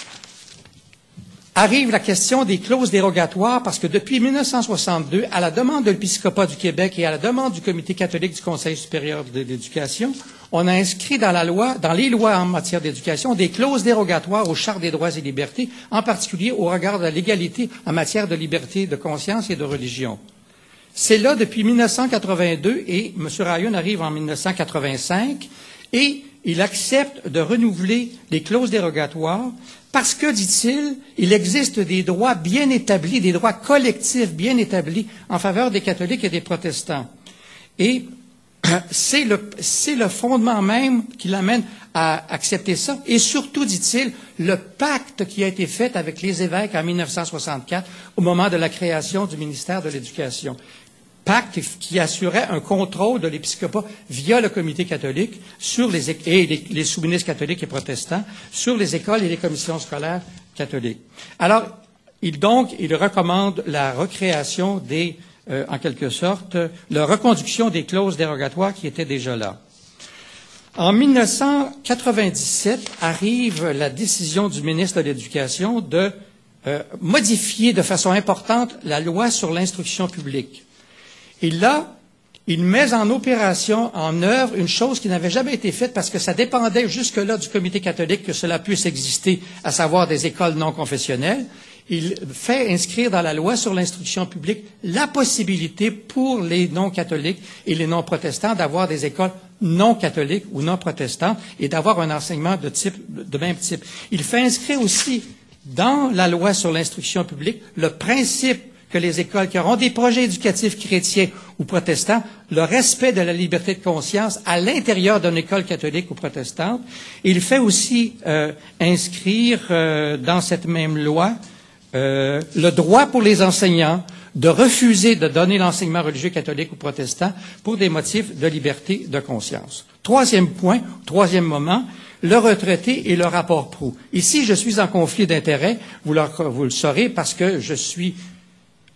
arrive la question des clauses dérogatoires parce que depuis mille neuf cent soixante-deux, à la demande de l'Épiscopat du Québec et à la demande du Comité catholique du Conseil supérieur de l'éducation, on a inscrit dans la loi, dans les lois en matière d'éducation, des clauses dérogatoires aux chartes des droits et libertés, en particulier au regard de la légalité en matière de liberté de conscience et de religion. C'est là depuis mille neuf cent quatre-vingt-deux et M. Ryan arrive en mille neuf cent quatre-vingt-cinq et il accepte de renouveler les clauses dérogatoires parce que, dit-il, il existe des droits bien établis, des droits collectifs bien établis en faveur des catholiques et des protestants. Et c'est le, c'est le fondement même qui l'amène à accepter ça. Et surtout, dit-il, le pacte qui a été fait avec les évêques en mille neuf cent soixante-quatre au moment de la création du ministère de l'Éducation. Pacte qui assurait un contrôle de l'épiscopat via le comité catholique sur les, et les, les sous-ministres catholiques et protestants sur les écoles et les commissions scolaires catholiques. Alors, il donc, il recommande la recréation des, euh, en quelque sorte, la reconduction des clauses dérogatoires qui étaient déjà là. En mille neuf cent quatre-vingt-dix-sept arrive la décision du ministre de l'Éducation de euh, modifier de façon importante la loi sur l'instruction publique. Et là, il met en opération, en œuvre, une chose qui n'avait jamais été faite parce que ça dépendait jusque-là du comité catholique que cela puisse exister, à savoir des écoles non confessionnelles. Il fait inscrire dans la loi sur l'instruction publique la possibilité pour les non-catholiques et les non-protestants d'avoir des écoles non catholiques ou non protestantes et d'avoir un enseignement de type, de même type. Il fait inscrire aussi dans la loi sur l'instruction publique le principe que les écoles qui auront des projets éducatifs chrétiens ou protestants, le respect de la liberté de conscience à l'intérieur d'une école catholique ou protestante. Il fait aussi euh, inscrire euh, dans cette même loi euh, le droit pour les enseignants de refuser de donner l'enseignement religieux catholique ou protestant pour des motifs de liberté de conscience. Troisième point, troisième moment, le retraité et le rapport Proulx. Ici, je suis en conflit d'intérêts, vous, vous le saurez, parce que je suis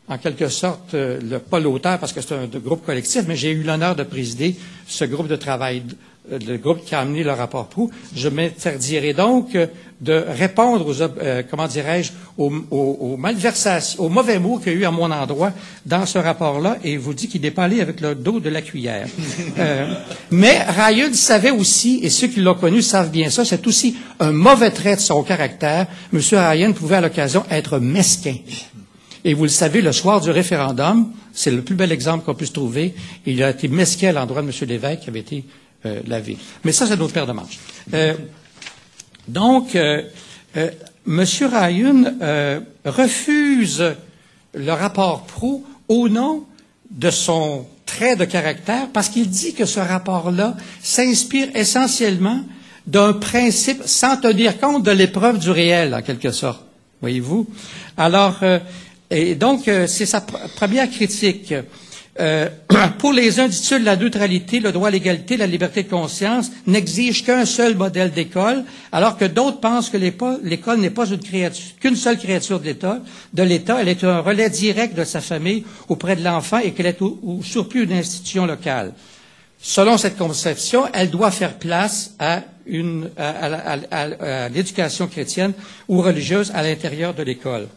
en quelque sorte, euh, le, pas l'auteur parce que c'est un de groupe collectif, mais j'ai eu l'honneur de présider ce groupe de travail, euh, le groupe qui a amené le rapport Proulx. Je m'interdirai donc euh, de répondre aux, euh, comment dirais-je, aux, aux, aux malversations, aux mauvais mots qu'il y a eu à mon endroit dans ce rapport-là, et vous dit qu'il n'est pas allé avec le dos de la cuillère. euh, mais Ryan savait aussi, et ceux qui l'ont connu savent bien ça, c'est aussi un mauvais trait de son caractère. M. Ryan pouvait à l'occasion être mesquin. Et vous le savez, le soir du référendum, c'est le plus bel exemple qu'on puisse trouver, il a été mesquin à l'endroit de M. Lévesque qui avait été euh, lavé. Mais ça, c'est notre paire de manches. Euh, Donc, euh, euh, M. Ryan euh, refuse le rapport Proulx au nom de son trait de caractère parce qu'il dit que ce rapport-là s'inspire essentiellement d'un principe sans tenir compte de l'épreuve du réel, en quelque sorte. Voyez-vous? Alors, euh, et donc, euh, c'est sa pr- première critique. Euh, pour les uns, dit-il, la neutralité, le droit à l'égalité, la liberté de conscience n'exigent qu'un seul modèle d'école, alors que d'autres pensent que l'école n'est pas une créature, qu'une seule créature de l'État. De l'État, elle est un relais direct de sa famille auprès de l'enfant et qu'elle est au, au surplus une institution locale. Selon cette conception, elle doit faire place à une, à, à, à, à, à l'éducation chrétienne ou religieuse à l'intérieur de l'école.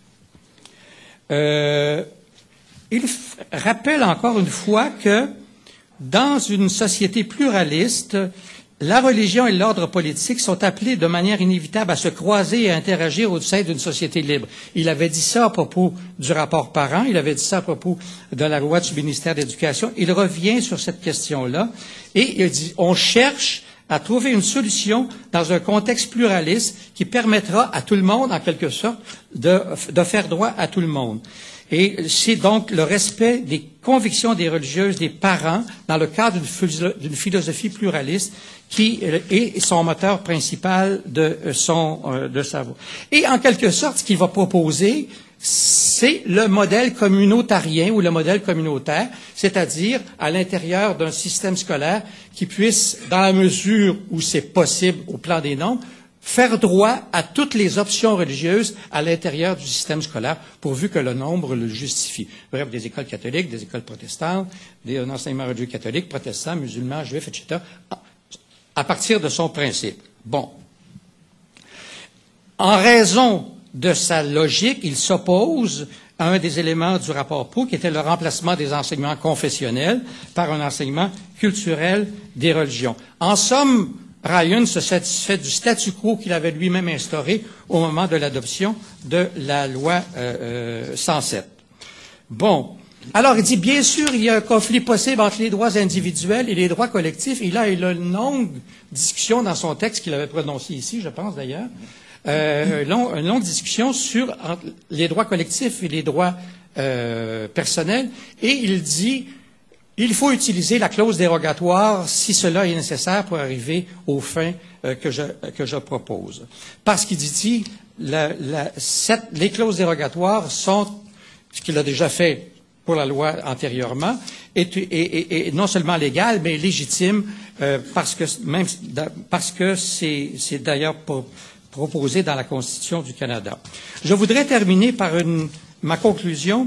Euh, Il rappelle encore une fois que dans une société pluraliste, la religion et l'ordre politique sont appelés de manière inévitable à se croiser et à interagir au sein d'une société libre. Il avait dit ça à propos du rapport Parent, il avait dit ça à propos de la loi du ministère de l'Éducation. Il revient sur cette question-là et il dit on cherche à trouver une solution dans un contexte pluraliste qui permettra à tout le monde, en quelque sorte, de, de faire droit à tout le monde. Et c'est donc le respect des convictions des religieuses, des parents, dans le cadre d'une philosophie pluraliste qui est son moteur principal de son euh, de sa voix. Et en quelque sorte, ce qu'il va proposer, c'est le modèle communautarien ou le modèle communautaire, c'est-à-dire à l'intérieur d'un système scolaire qui puisse, dans la mesure où c'est possible au plan des nombres, faire droit à toutes les options religieuses à l'intérieur du système scolaire, pourvu que le nombre le justifie. Bref, des écoles catholiques, des écoles protestantes, des un enseignement religieux catholique, protestant, musulman, juif, et cetera, à partir de son principe. Bon. En raison de sa logique, il s'oppose à un des éléments du rapport Proulx, qui était le remplacement des enseignements confessionnels par un enseignement culturel des religions. En somme, Ryan se satisfait du statu quo qu'il avait lui-même instauré au moment de l'adoption de la loi euh, euh, cent sept. Bon. Alors, il dit, bien sûr, il y a un conflit possible entre les droits individuels et les droits collectifs. Et là, il a une longue discussion dans son texte qu'il avait prononcé ici, je pense d'ailleurs, euh, long, une longue discussion sur entre les droits collectifs et les droits euh, personnels. Et il dit, il faut utiliser la clause dérogatoire si cela est nécessaire pour arriver aux fins euh, que, je, que je propose. Parce qu'il dit, la, la, cette, les clauses dérogatoires sont, ce qu'il a déjà fait pour la loi antérieurement, est, est, est, est non seulement légale, mais légitime, euh, parce que même parce que c'est, c'est d'ailleurs pour, proposé dans la Constitution du Canada. Je voudrais terminer par une, ma conclusion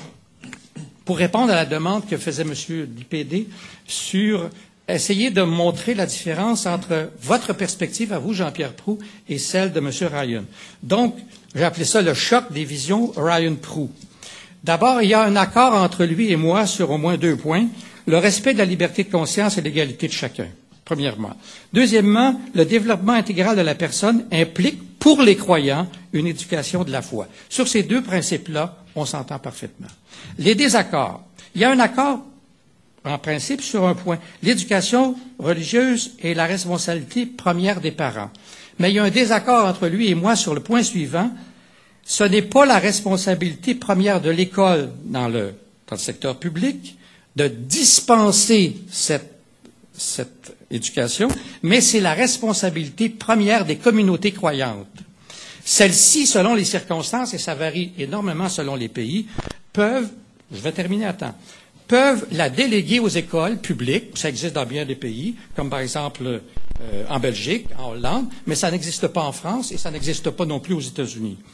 pour répondre à la demande que faisait M. Dupédé sur essayer de montrer la différence entre votre perspective à vous, Jean-Pierre Proulx, et celle de M. Ryan. Donc, j'ai appelé ça le choc des visions Ryan-Proulx. D'abord, il y a un accord entre lui et moi sur au moins deux points. Le respect de la liberté de conscience et l'égalité de chacun, premièrement. Deuxièmement, le développement intégral de la personne implique, pour les croyants, une éducation de la foi. Sur ces deux principes-là, on s'entend parfaitement. Les désaccords. Il y a un accord, en principe, sur un point. L'éducation religieuse est la responsabilité première des parents. Mais il y a un désaccord entre lui et moi sur le point suivant. Ce n'est pas la responsabilité première de l'école dans le, dans le secteur public de dispenser cette, cette éducation, mais c'est la responsabilité première des communautés croyantes. Celles-ci, selon les circonstances, et ça varie énormément selon les pays, peuvent, je vais terminer à temps, peuvent la déléguer aux écoles publiques, ça existe dans bien des pays, comme par exemple euh, en Belgique, en Hollande, mais ça n'existe pas en France et ça n'existe pas non plus aux États-Unis.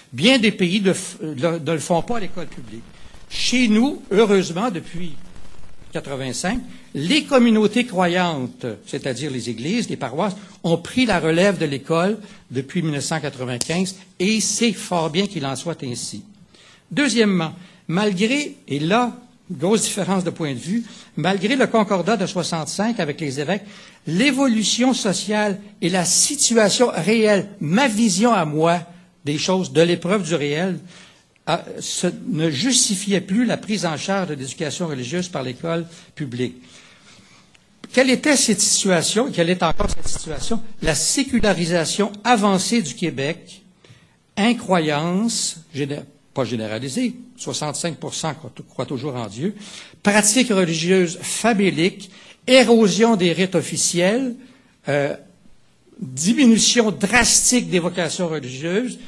Bien des pays ne, ne, ne le font pas à l'école publique. Chez nous, heureusement, depuis quatre-vingt-cinq, les communautés croyantes, c'est-à-dire les églises, les paroisses, ont pris la relève de l'école depuis mille neuf cent quatre-vingt-quinze et c'est fort bien qu'il en soit ainsi. Deuxièmement, malgré, et là, grosse différence de point de vue, malgré le concordat de soixante-cinq avec les évêques, l'évolution sociale et la situation réelle, ma vision à moi des choses, de l'épreuve du réel, à, ce, ne justifiait plus la prise en charge de l'éducation religieuse par l'école publique. Quelle était cette situation, quelle est encore cette situation? La sécularisation avancée du Québec, incroyance, géné- pas généralisée, soixante-cinq pour cent croient toujours en Dieu, pratiques religieuses faméliques, érosion des rites officiels, euh, diminution drastique des vocations religieuses.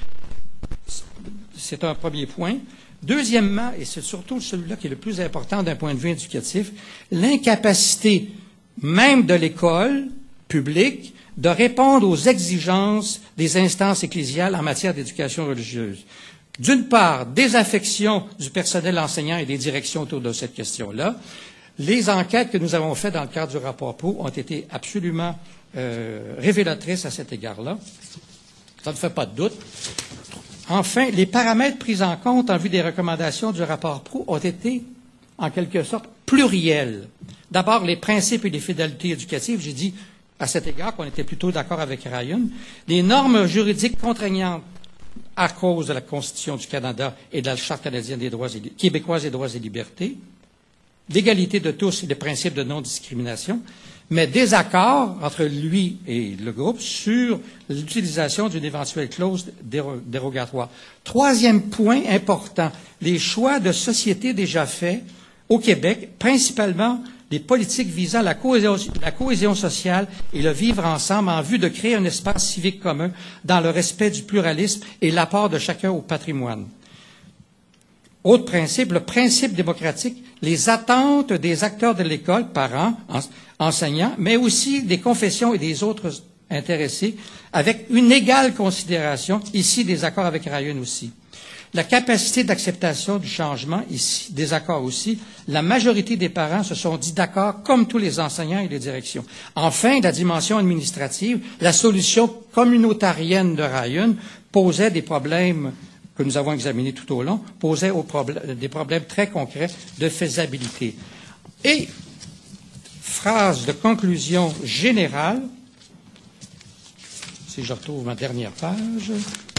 C'est un premier point. Deuxièmement, et c'est surtout celui-là qui est le plus important d'un point de vue éducatif, l'incapacité même de l'école publique de répondre aux exigences des instances ecclésiales en matière d'éducation religieuse. D'une part, désaffection du personnel enseignant et des directions autour de cette question-là. Les enquêtes que nous avons faites dans le cadre du rapport Proulx ont été absolument euh, révélatrices à cet égard-là. Ça ne fait pas de doute. Enfin, les paramètres pris en compte en vue des recommandations du rapport Proulx ont été, en quelque sorte, pluriels. D'abord, les principes et les fidélités éducatives. J'ai dit à cet égard qu'on était plutôt d'accord avec Ryan. Les normes juridiques contraignantes à cause de la Constitution du Canada et de la Charte canadienne des droits et, québécoise des droits et libertés, l'égalité de tous et le principe de non-discrimination, mais désaccord entre lui et le groupe sur l'utilisation d'une éventuelle clause déro- dérogatoire. Troisième point important, les choix de société déjà faits au Québec, principalement des politiques visant la cohésion, la cohésion sociale et le vivre ensemble en vue de créer un espace civique commun dans le respect du pluralisme et l'apport de chacun au patrimoine. Autre principe, le principe démocratique, les attentes des acteurs de l'école, parents, enseignants, mais aussi des confessions et des autres intéressés, avec une égale considération, ici des accords avec Ryan aussi. La capacité d'acceptation du changement, ici, des accords aussi, la majorité des parents se sont dit d'accord, comme tous les enseignants et les directions. Enfin, la dimension administrative, la solution communautarienne de Ryan posait des problèmes que nous avons examinés tout au long, posait au problème, des problèmes très concrets de faisabilité. Et, phrase de conclusion générale, si je retrouve ma dernière page.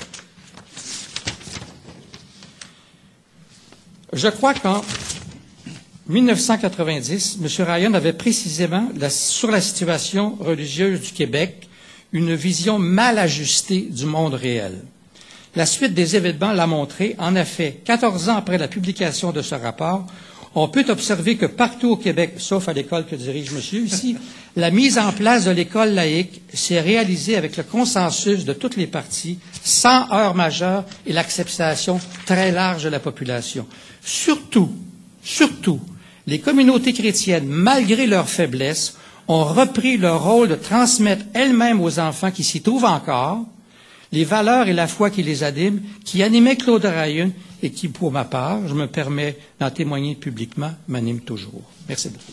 Je crois qu'en mille neuf cent quatre-vingt-dix, M. Ryan avait précisément, la, sur la situation religieuse du Québec, une vision mal ajustée du monde réel. La suite des événements l'a montré. En effet, quatorze ans après la publication de ce rapport, on peut observer que partout au Québec, sauf à l'école que dirige monsieur ici, la mise en place de l'école laïque s'est réalisée avec le consensus de toutes les parties, sans heurts majeurs et l'acceptation très large de la population. Surtout, surtout, les communautés chrétiennes, malgré leur faiblesse, ont repris leur rôle de transmettre elles-mêmes aux enfants qui s'y trouvent encore les valeurs et la foi qui les animent, qui animaient Claude Ryan et qui, pour ma part, je me permets d'en témoigner publiquement, m'animent toujours. Merci beaucoup.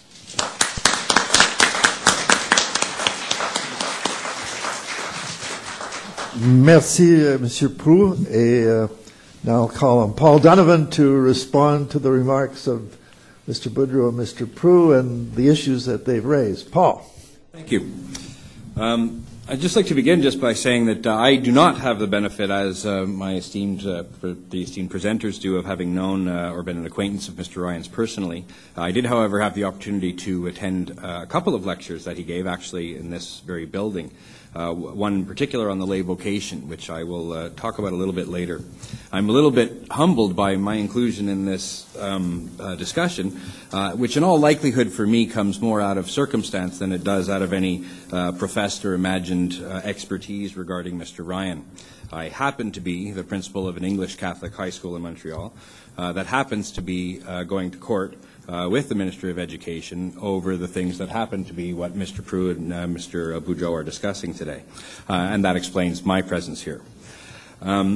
Merci, uh, Monsieur Proulx. Et uh, now I'll call on Paul Donovan to respond to the remarks of Mister Boudreau and Mister Proulx and the issues that they've raised. Paul. Thank you. Um, I'd just like to begin just by saying that uh, I do not have the benefit, as uh, my esteemed, uh, the esteemed presenters do, of having known uh, or been an acquaintance of Mister Ryan's personally. Uh, I did, however, have the opportunity to attend uh, a couple of lectures that he gave, actually, in this very building. Uh, one in particular on the lay vocation, which I will uh, talk about a little bit later. I'm a little bit humbled by my inclusion in this um, uh, discussion, uh, which in all likelihood for me comes more out of circumstance than it does out of any uh, professed or imagined uh, expertise regarding Mister Ryan. I happen to be the principal of an English Catholic high school in Montreal uh, that happens to be uh, going to court Uh, with the Ministry of Education over the things that happen to be what Mister Proulx and uh, Mister Boudreau are discussing today. Uh, and that explains my presence here. Um,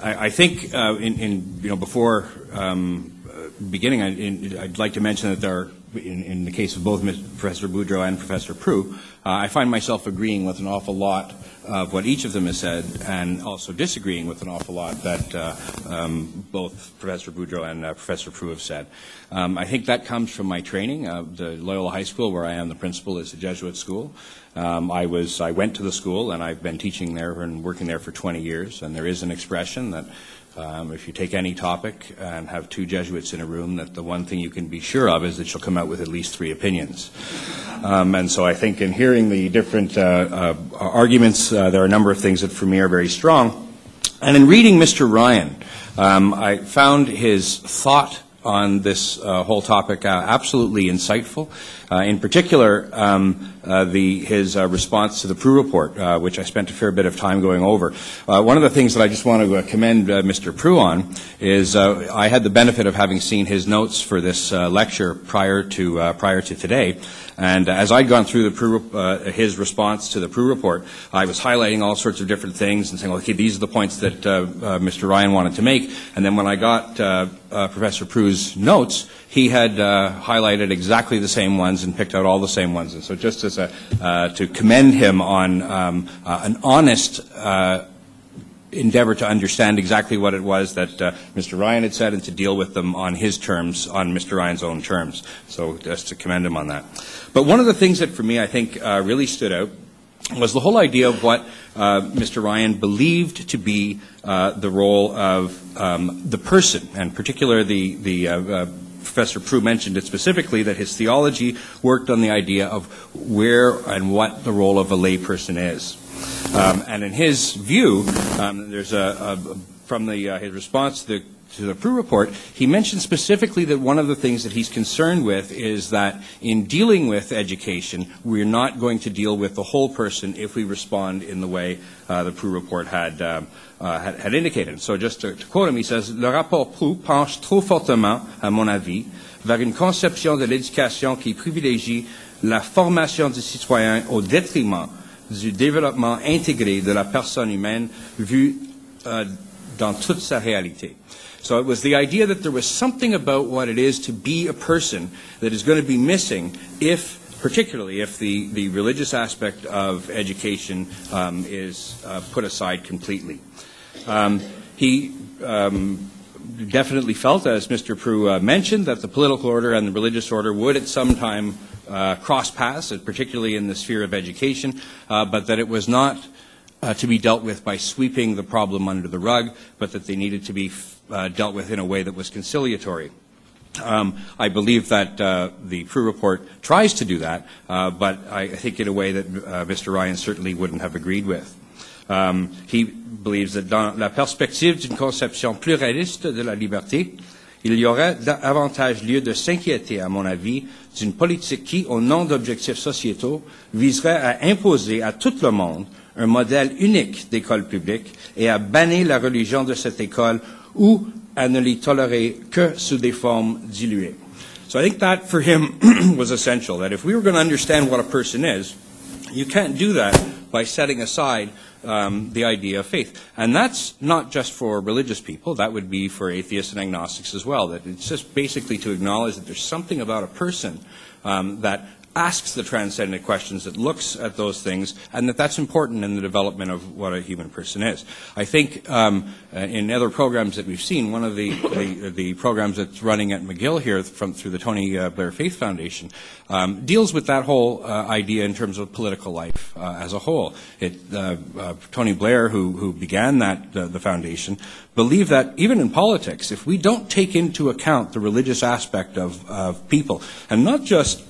I, I think uh, in, in, you know, before um, uh, beginning, I, in, I'd like to mention that there are, in, in the case of both Professor Boudreau and Professor Proulx, uh, I find myself agreeing with an awful lot of what each of them has said, and also disagreeing with an awful lot that uh, um, both Professor Boudreau and uh, Professor Proulx have said. Um, I think that comes from my training. Uh, the Loyola High School, where I am the principal, is a Jesuit school. Um, I was I went to the school, and I've been teaching there and working there for twenty years. And there is an expression that um, if you take any topic and have two Jesuits in a room, that the one thing you can be sure of is that you'll come out with at least three opinions. Um, and so I think in hearing the different uh, uh, arguments, uh, there are a number of things that for me are very strong. And in reading Mister Ryan, um, I found his thought on this uh, whole topic uh, absolutely insightful. Uh, in particular, um, uh, the, his uh, response to the Proulx report, uh, which I spent a fair bit of time going over. Uh, one of the things that I just want to uh, commend uh, Mister Proulx on is uh, I had the benefit of having seen his notes for this uh, lecture prior to uh, prior to today. And uh, as I'd gone through the Proulx, uh, his response to the Proulx report, I was highlighting all sorts of different things and saying, okay, these are the points that uh, uh, Mister Ryan wanted to make. And then when I got uh, uh, Professor Proux's notes, he had uh, highlighted exactly the same ones and picked out all the same ones. And so just as a, uh, to commend him on um, uh, an honest uh, endeavor to understand exactly what it was that uh, Mister Ryan had said and to deal with them on his terms, on Mister Ryan's own terms. So just to commend him on that. But one of the things that for me I think uh, really stood out was the whole idea of what uh, Mister Ryan believed to be uh, the role of um, the person, and particularly the, the uh, uh, Professor Proulx mentioned it specifically, that his theology worked on the idea of where and what the role of a layperson is. Um, and in his view, um, there's a, a from the, uh, his response to the, to the Proulx report, he mentioned specifically that one of the things that he's concerned with is that in dealing with education, we're not going to deal with the whole person if we respond in the way uh, the Proulx report had, um, uh, had, had indicated. So just to, to quote him, he says, "Le rapport Proulx penche trop fortement, à mon avis, vers une conception de l'éducation qui privilégie la formation du citoyen au détriment du développement intégré de la personne humaine vue uh, dans toute sa réalité." So it was the idea that there was something about what it is to be a person that is going to be missing if, particularly if the, the religious aspect of education um, is uh, put aside completely. Um, he um, definitely felt, as Mister Proulx uh, mentioned, that the political order and the religious order would at some time uh, cross paths, particularly in the sphere of education, uh, but that it was not uh, to be dealt with by sweeping the problem under the rug, but that they needed to be Uh, dealt with in a way that was conciliatory. Um, I believe that uh, the Proulx report tries to do that, uh, but I, I think in a way that uh, Mister Ryan certainly wouldn't have agreed with. Um, he believes that dans la perspective d'une conception pluraliste de la liberté, il y aurait davantage lieu de s'inquiéter, à mon avis, d'une politique qui, au nom d'objectifs sociétaux, viserait à imposer à tout le monde un modèle unique d'école publique et à bannir la religion de cette école ou à ne l'y tolérer que sous des formes diluées. So I think that for him was essential, that if we were going to understand what a person is, you can't do that by setting aside um, the idea of faith. And that's not just for religious people, that would be for atheists and agnostics as well, that it's just basically to acknowledge that there's something about a person um, that asks the transcendent questions, that looks at those things, and that that's important in the development of what a human person is. I think um, in other programs that we've seen, one of the, the, the programs that's running at McGill here from, through the Tony uh, Blair Faith Foundation um, deals with that whole uh, idea in terms of political life uh, as a whole. It, uh, uh, Tony Blair, who, who began that, uh, the foundation, believed that even in politics, if we don't take into account the religious aspect of, of people, and not just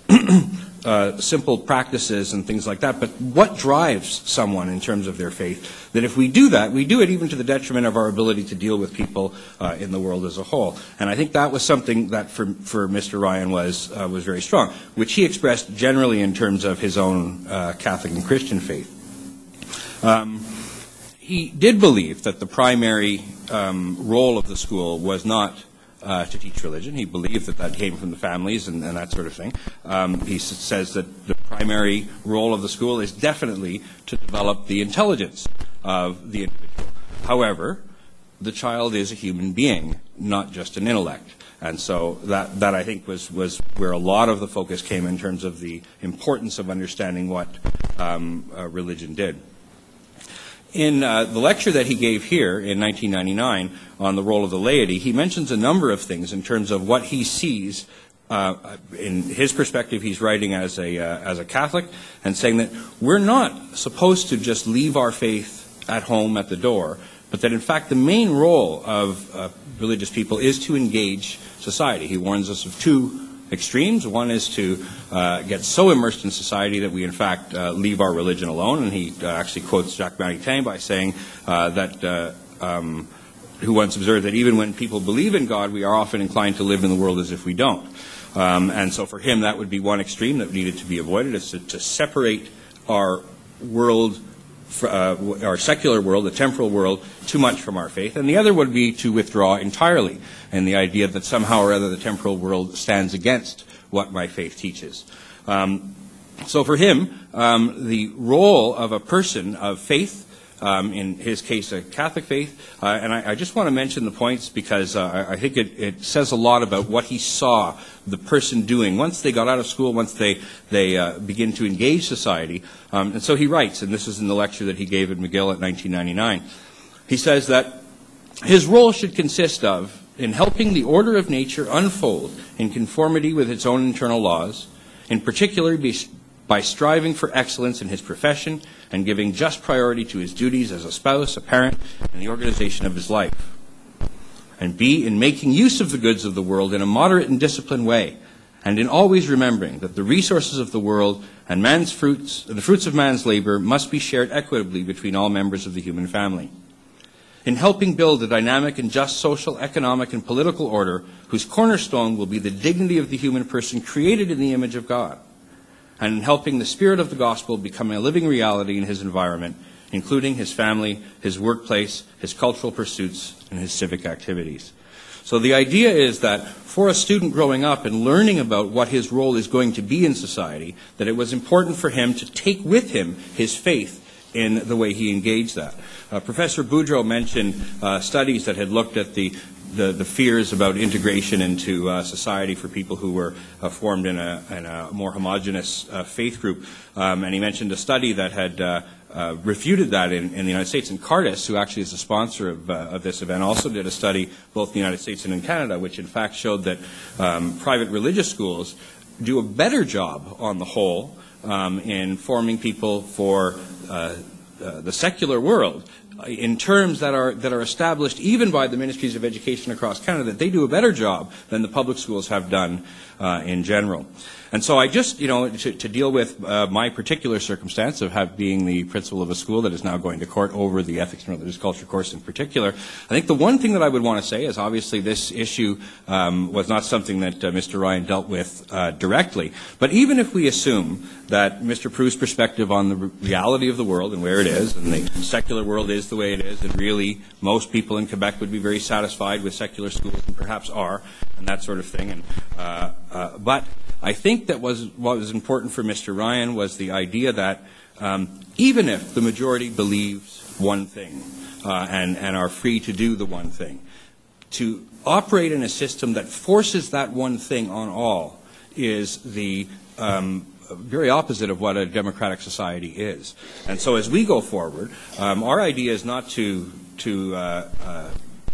Uh, simple practices and things like that, but what drives someone in terms of their faith, that if we do that, we do it even to the detriment of our ability to deal with people uh, in the world as a whole. And I think that was something that for, for Mister Ryan was, uh, was very strong, which he expressed generally in terms of his own uh, Catholic and Christian faith. Um, he did believe that the primary um, role of the school was not Uh, to teach religion. He believed that that came from the families and, and that sort of thing. Um, he s says that the primary role of the school is definitely to develop the intelligence of the individual. However, the child is a human being, not just an intellect. And so that, that I think was, was where a lot of the focus came in terms of the importance of understanding what um, uh, religion did. In uh, the lecture that he gave here in nineteen ninety-nine on the role of the laity, he mentions a number of things in terms of what he sees. Uh, in his perspective, he's writing as a, uh, as a Catholic and saying that we're not supposed to just leave our faith at home at the door, but that in fact the main role of uh, religious people is to engage society. He warns us of two extremes. One is to uh, get so immersed in society that we in fact uh, leave our religion alone, and he uh, actually quotes Jacques Maritain by saying uh, that uh, um, who once observed that even when people believe in God, we are often inclined to live in the world as if we don't. Um, and so for him, that would be one extreme that needed to be avoided, is to, to separate our world, uh, our secular world, the temporal world, too much from our faith. And the other would be to withdraw entirely, and the idea that somehow or other the temporal world stands against what my faith teaches. Um, so for him, um, the role of a person of faith, Um, in his case, a Catholic faith. Uh, and I, I just want to mention the points because uh, I, I think it, it says a lot about what he saw the person doing once they got out of school, once they, they uh, begin to engage society. Um, and so he writes, and this is in the lecture that he gave at McGill at nineteen ninety-nine, he says that his role should consist of in helping the order of nature unfold in conformity with its own internal laws, in particular be by striving for excellence in his profession and giving just priority to his duties as a spouse, a parent, and the organization of his life. And B, in making use of the goods of the world in a moderate and disciplined way, and in always remembering that the resources of the world and man's fruits, the fruits of man's labor must be shared equitably between all members of the human family. In helping build a dynamic and just social, economic, and political order whose cornerstone will be the dignity of the human person created in the image of God, and in helping the spirit of the gospel become a living reality in his environment, including his family, his workplace, his cultural pursuits, and his civic activities. So the idea is that for a student growing up and learning about what his role is going to be in society, that it was important for him to take with him his faith in the way he engaged that. Uh, Professor Boudreau mentioned uh, studies that had looked at the The, the fears about integration into uh, society for people who were uh, formed in a, in a more homogenous uh, faith group. Um, and he mentioned a study that had uh, uh, refuted that in, in the United States. And Cardis, who actually is the sponsor of, uh, of this event, also did a study both in the United States and in Canada, which in fact showed that um, private religious schools do a better job on the whole um, in forming people for uh, uh, the secular world in terms that are that are established even by the ministries of education across Canada, that they do a better job than the public schools have done uh, in general. And so I just, you know, to, to deal with uh, my particular circumstance of have, being the principal of a school that is now going to court over the ethics and religious culture course in particular, I think the one thing that I would want to say is obviously this issue um, was not something that uh, Mister Ryan dealt with uh, directly. But even if we assume that Mister Prou's perspective on the reality of the world and where it is, and the secular world is the way it is, and really most people in Quebec would be very satisfied with secular schools and perhaps are, and that sort of thing. And uh, uh, but I think that was what was important for Mister Ryan was the idea that um, even if the majority believes one thing uh, and, and are free to do the one thing, to operate in a system that forces that one thing on all is the um, very opposite of what a democratic society is. And so as we go forward, um, our idea is not to, to uh, uh,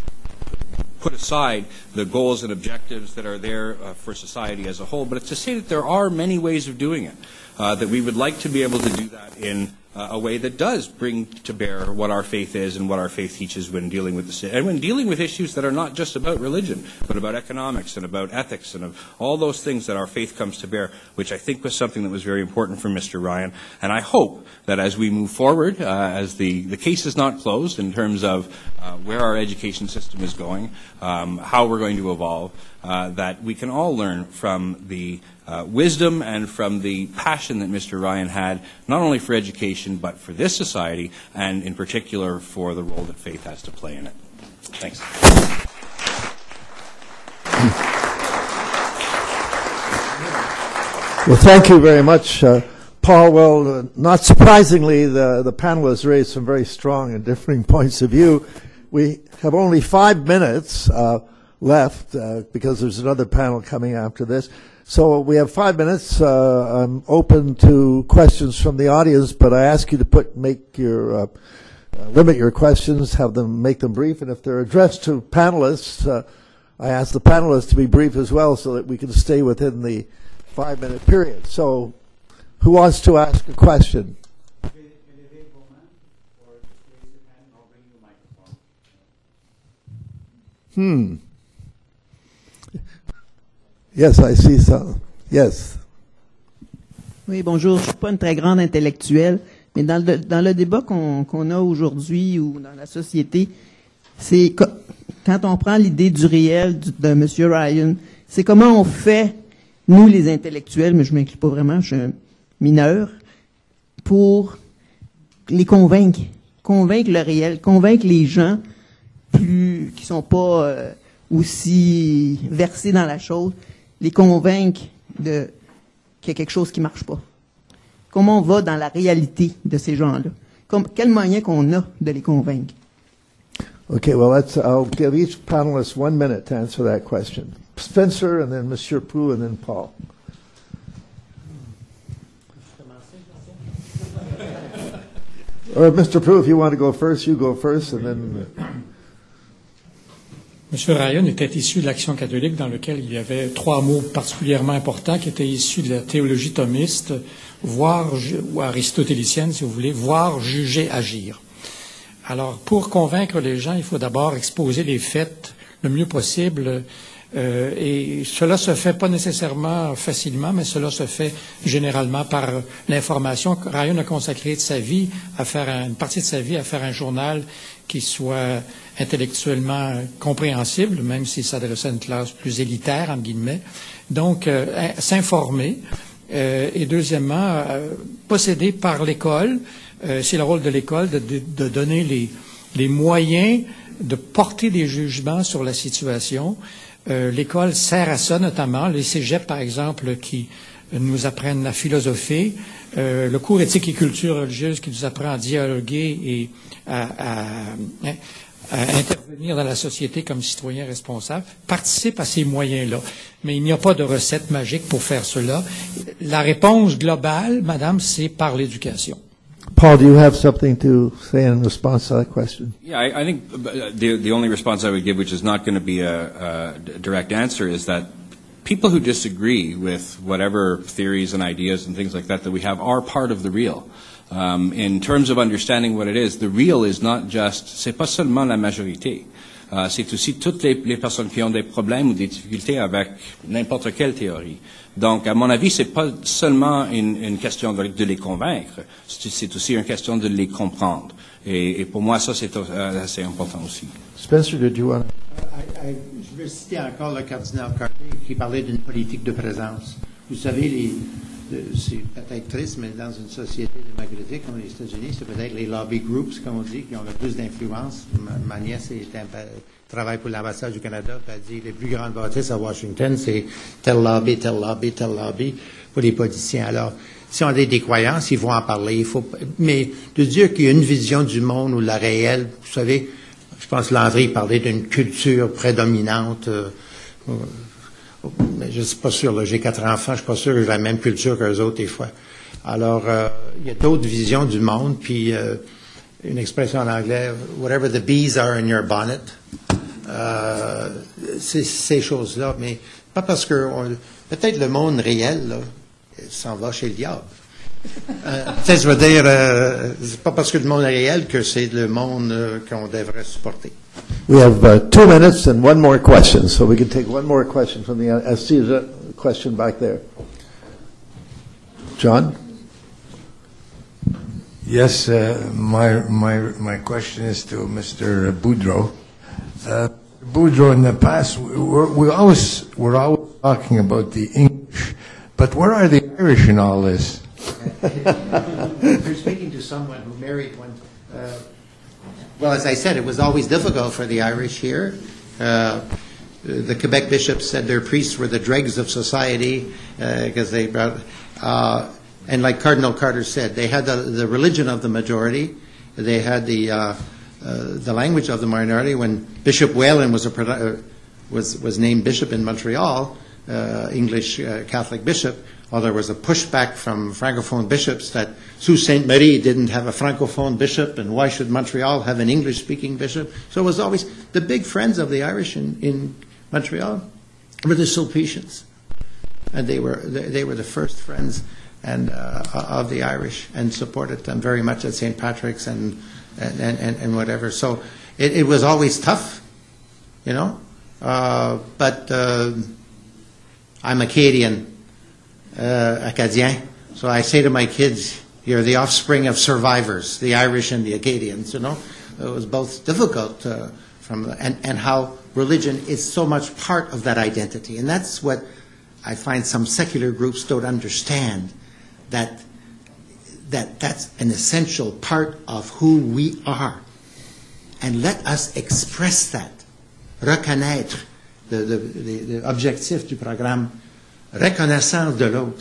put aside the goals and objectives that are there uh, for society as a whole, but it's to say that there are many ways of doing it, uh, that we would like to be able to do that in uh, a way that does bring to bear what our faith is and what our faith teaches when dealing with the and when dealing with issues that are not just about religion, but about economics and about ethics and of all those things that our faith comes to bear, which I think was something that was very important for Mister Ryan. And I hope that as we move forward, uh, as the, the case is not closed in terms of uh, where our education system is going, um, how we're going to evolve, uh, that we can all learn from the uh, wisdom and from the passion that Mister Ryan had, not only for education, but for this society, and in particular for the role that faith has to play in it. Thanks. Well, thank you very much, uh, Paul. Well, uh, not surprisingly, the, the panel has raised some very strong and differing points of view. we have only five minutes uh, left uh, because there's another panel coming after this. So we have five minutes. Uh, I'm open to questions from the audience, but I ask you to put make your uh, uh, limit your questions, have them make them brief, and if they're addressed to panelists, uh, I ask the panelists to be brief as well, so that we can stay within the five-minute period. So, who wants to ask a question? Hmm. Yes, I see some. Yes. Oui, bonjour. Je suis pas une très grande intellectuelle, mais dans le, dans le débat qu'on qu'on a aujourd'hui ou dans la société, c'est quand on prend l'idée du réel du, de M. Ryan, c'est comment on fait, nous les intellectuels, mais je ne m'inclus pas vraiment, je suis un mineur, pour les convaincre, convaincre le réel, convaincre les gens plus qui sont pas euh, aussi versés dans la chose, les convaincre de qu'il y a quelque chose qui marche pas. Comment on va dans la réalité de ces gens-là? Comme, quel moyen qu'on a de les convaincre? Okay, well, let's, I'll give each panelist one minute to answer that question. Spencer, and then Monsieur Proulx, and then Paul. Or Mister Proulx, if you want to go first, you go first, and then... M. Ryan était issu de l'Action catholique dans lequel il y avait trois mots particulièrement importants qui étaient issus de la théologie thomiste, voir, ou aristotélicienne si vous voulez, voir, juger, agir. Alors, pour convaincre les gens, il faut d'abord exposer les faits le mieux possible, euh, et cela se fait pas nécessairement facilement, mais cela se fait généralement par l'information. Ryan a consacré de sa vie à faire un, une partie de sa vie à faire un journal qui soit intellectuellement compréhensible, même s'il s'adressait à une classe plus élitaire, entre guillemets. Donc, euh, s'informer. Euh, et deuxièmement, euh, posséder par l'école, euh, c'est le rôle de l'école de, de, de donner les, les moyens de porter des jugements sur la situation. Euh, l'école sert à ça notamment. Les cégeps, par exemple, qui nous apprennent la philosophie, euh, le cours éthique et culture religieuse qui nous apprend à dialoguer et à, à, à, à intervenir dans la société comme citoyen responsable, participe à ces moyens-là. Mais il n'y a pas de recette magique pour faire cela. La réponse globale, madame, c'est par l'éducation. Paul, do you have something to say in response to that question? Yeah, I, I think the, the only response I would give, which is not going to be a, a direct answer, is that people who disagree with whatever theories and ideas and things like that that we have are part of the real. Um, in terms of understanding what it is, the real is not just, c'est pas seulement la majorité. Uh, c'est aussi toutes les, les personnes qui ont des problèmes ou des difficultés avec n'importe quelle théorie. Donc, à mon avis, c'est pas seulement une, une question de, de les convaincre, c'est, c'est aussi une question de les comprendre. Et, et pour moi, ça, c'est euh, assez important aussi. Spencer, did you want to... I, I, je veux citer encore le cardinal Cartier qui parlait d'une politique de présence. Vous savez, les, de, c'est peut-être triste, mais dans une société démocratique comme les États-Unis, c'est peut-être les lobby groups, comme on dit, qui ont le plus d'influence. Ma, ma nièce est un, travaille pour l'ambassade du Canada, puis elle dit les plus grandes bâtisses à Washington, c'est tel lobby, tel lobby, tel lobby pour les politiciens. Alors, si on a des croyances, ils vont en parler. Il faut, mais de dire qu'il y a une vision du monde ou la réelle, vous savez, je pense que Landry parlait d'une culture prédominante. Euh, euh, mais je ne suis pas sûr, là, j'ai quatre enfants, je ne suis pas sûr que j'ai la même culture qu'eux autres des fois. Alors, euh, il y a d'autres visions du monde, puis euh, une expression en anglais, « whatever the bees are in your bonnet euh, », c'est ces choses-là, mais pas parce que, on, peut-être le monde réel, là, s'en va chez le diable. Euh, tu sais, je veux dire, euh, c'est pas parce que le monde est réel que c'est le monde euh, qu'on devrait supporter. We have uh, two minutes and one more question, so we can take one more question from the. I see a question back there. John? Yes, uh, my my my question is to Mister Boudreau. Uh, Boudreau, in the past, we, we're, we always we're always talking about the English, but where are the Irish in all this? You're speaking to someone who married one. Uh, well, as I said, it was always difficult for the Irish here. Uh, the Quebec bishops said their priests were the dregs of society because uh, they brought. Uh, and like Cardinal Carter said, they had the, the religion of the majority. They had the uh, uh, the language of the minority. When Bishop Whalen was, a, uh, was, was named bishop in Montreal, uh, English uh, Catholic bishop, well, there was a pushback from Francophone bishops that Sault Ste. Marie didn't have a Francophone bishop, and why should Montreal have an English-speaking bishop? So it was always the big friends of the Irish in, in Montreal were the Sulpicians, and they were they, they were the first friends and uh, of the Irish, and supported them very much at Saint Patrick's and and, and, and whatever. So it, it was always tough, you know. Uh, but uh, I'm Acadian. Uh, Acadien. So I say to my kids, you're the offspring of survivors, the Irish and the Acadians, you know. It was both difficult uh, from the, and, and how religion is so much part of that identity. And that's what I find some secular groups don't understand, that, that that's an essential part of who we are. And let us express that. Reconnaître, the, the, the, the objectif du programme, reconnaissance de l'autre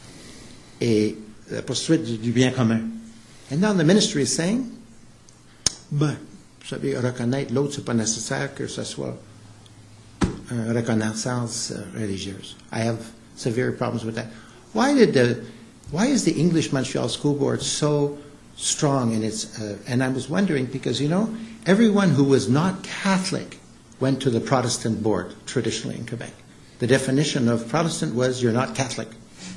et la poursuite du, du bien commun. And now the ministry is saying, ben, vous savez, reconnaître l'autre, c'est pas nécessaire que ce soit une reconnaissance religieuse. I have severe problems with that. Why did the, why is the English Montreal School Board so strong in its, uh, and I was wondering because, you know, everyone who was not Catholic went to the Protestant board traditionally in Quebec. The definition of Protestant was you're not Catholic.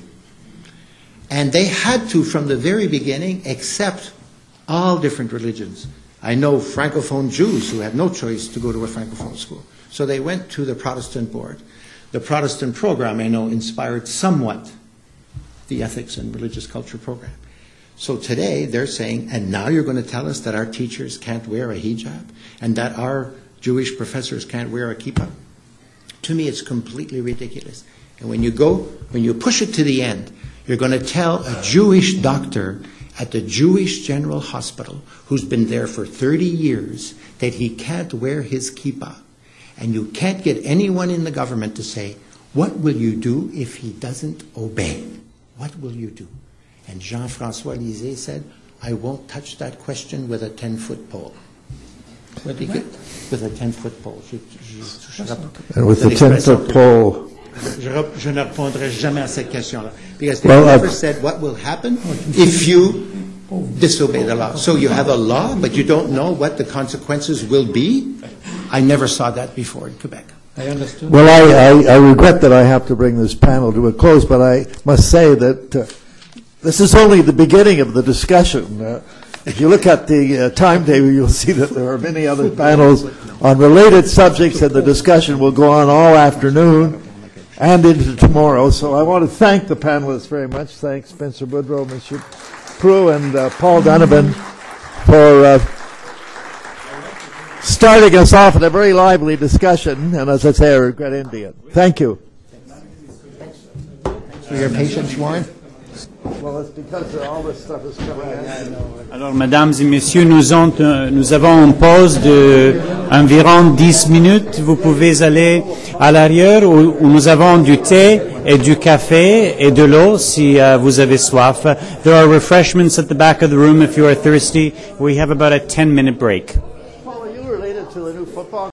And they had to, from the very beginning, accept all different religions. I know Francophone Jews who had no choice to go to a Francophone school. So they went to the Protestant board. The Protestant program, I know, inspired somewhat the ethics and religious culture program. So today they're saying, and now you're going to tell us that our teachers can't wear a hijab and that our Jewish professors can't wear a kippah? To me, it's completely ridiculous. And when you go, when you push it to the end, you're going to tell a Jewish doctor at the Jewish General Hospital, who's been there for thirty years, that he can't wear his kippah. And you can't get anyone in the government to say, what will you do if he doesn't obey? What will you do? And Jean-François Lisée said, I won't touch that question with a ten-foot pole. With a ten-foot pole. Je, je, je, and with the ten-foot pole. Je, je ne répondrai jamais à cette question-là. Because they well, never uh, said what will happen if you disobey the law. So you have a law, but you don't know what the consequences will be. I never saw that before in Quebec. I understood. Well, I, I, I regret that I have to bring this panel to a close, but I must say that uh, this is only the beginning of the discussion. Uh, If you look at the uh, timetable, you'll see that there are many other panels on related subjects, and the discussion will go on all afternoon and into tomorrow. So I want to thank the panelists very much. Thanks, Spencer Boudreau, Monsieur Prue, and uh, Paul Donovan for uh, starting us off in a very lively discussion. And as I say, I regret ending it. Thank you. Thanks for your patience, Warren. Well, it's because all this stuff is coming in. Alors, mesdames et messieurs, nous, ont, euh, nous avons une pause de environ dix minutes. Vous pouvez aller à l'arrière où, où nous avons du thé et du café et de l'eau si uh, vous avez soif. There are refreshments at the back of the room if you are thirsty. We have about a ten minute break. Paul, are you related to the new football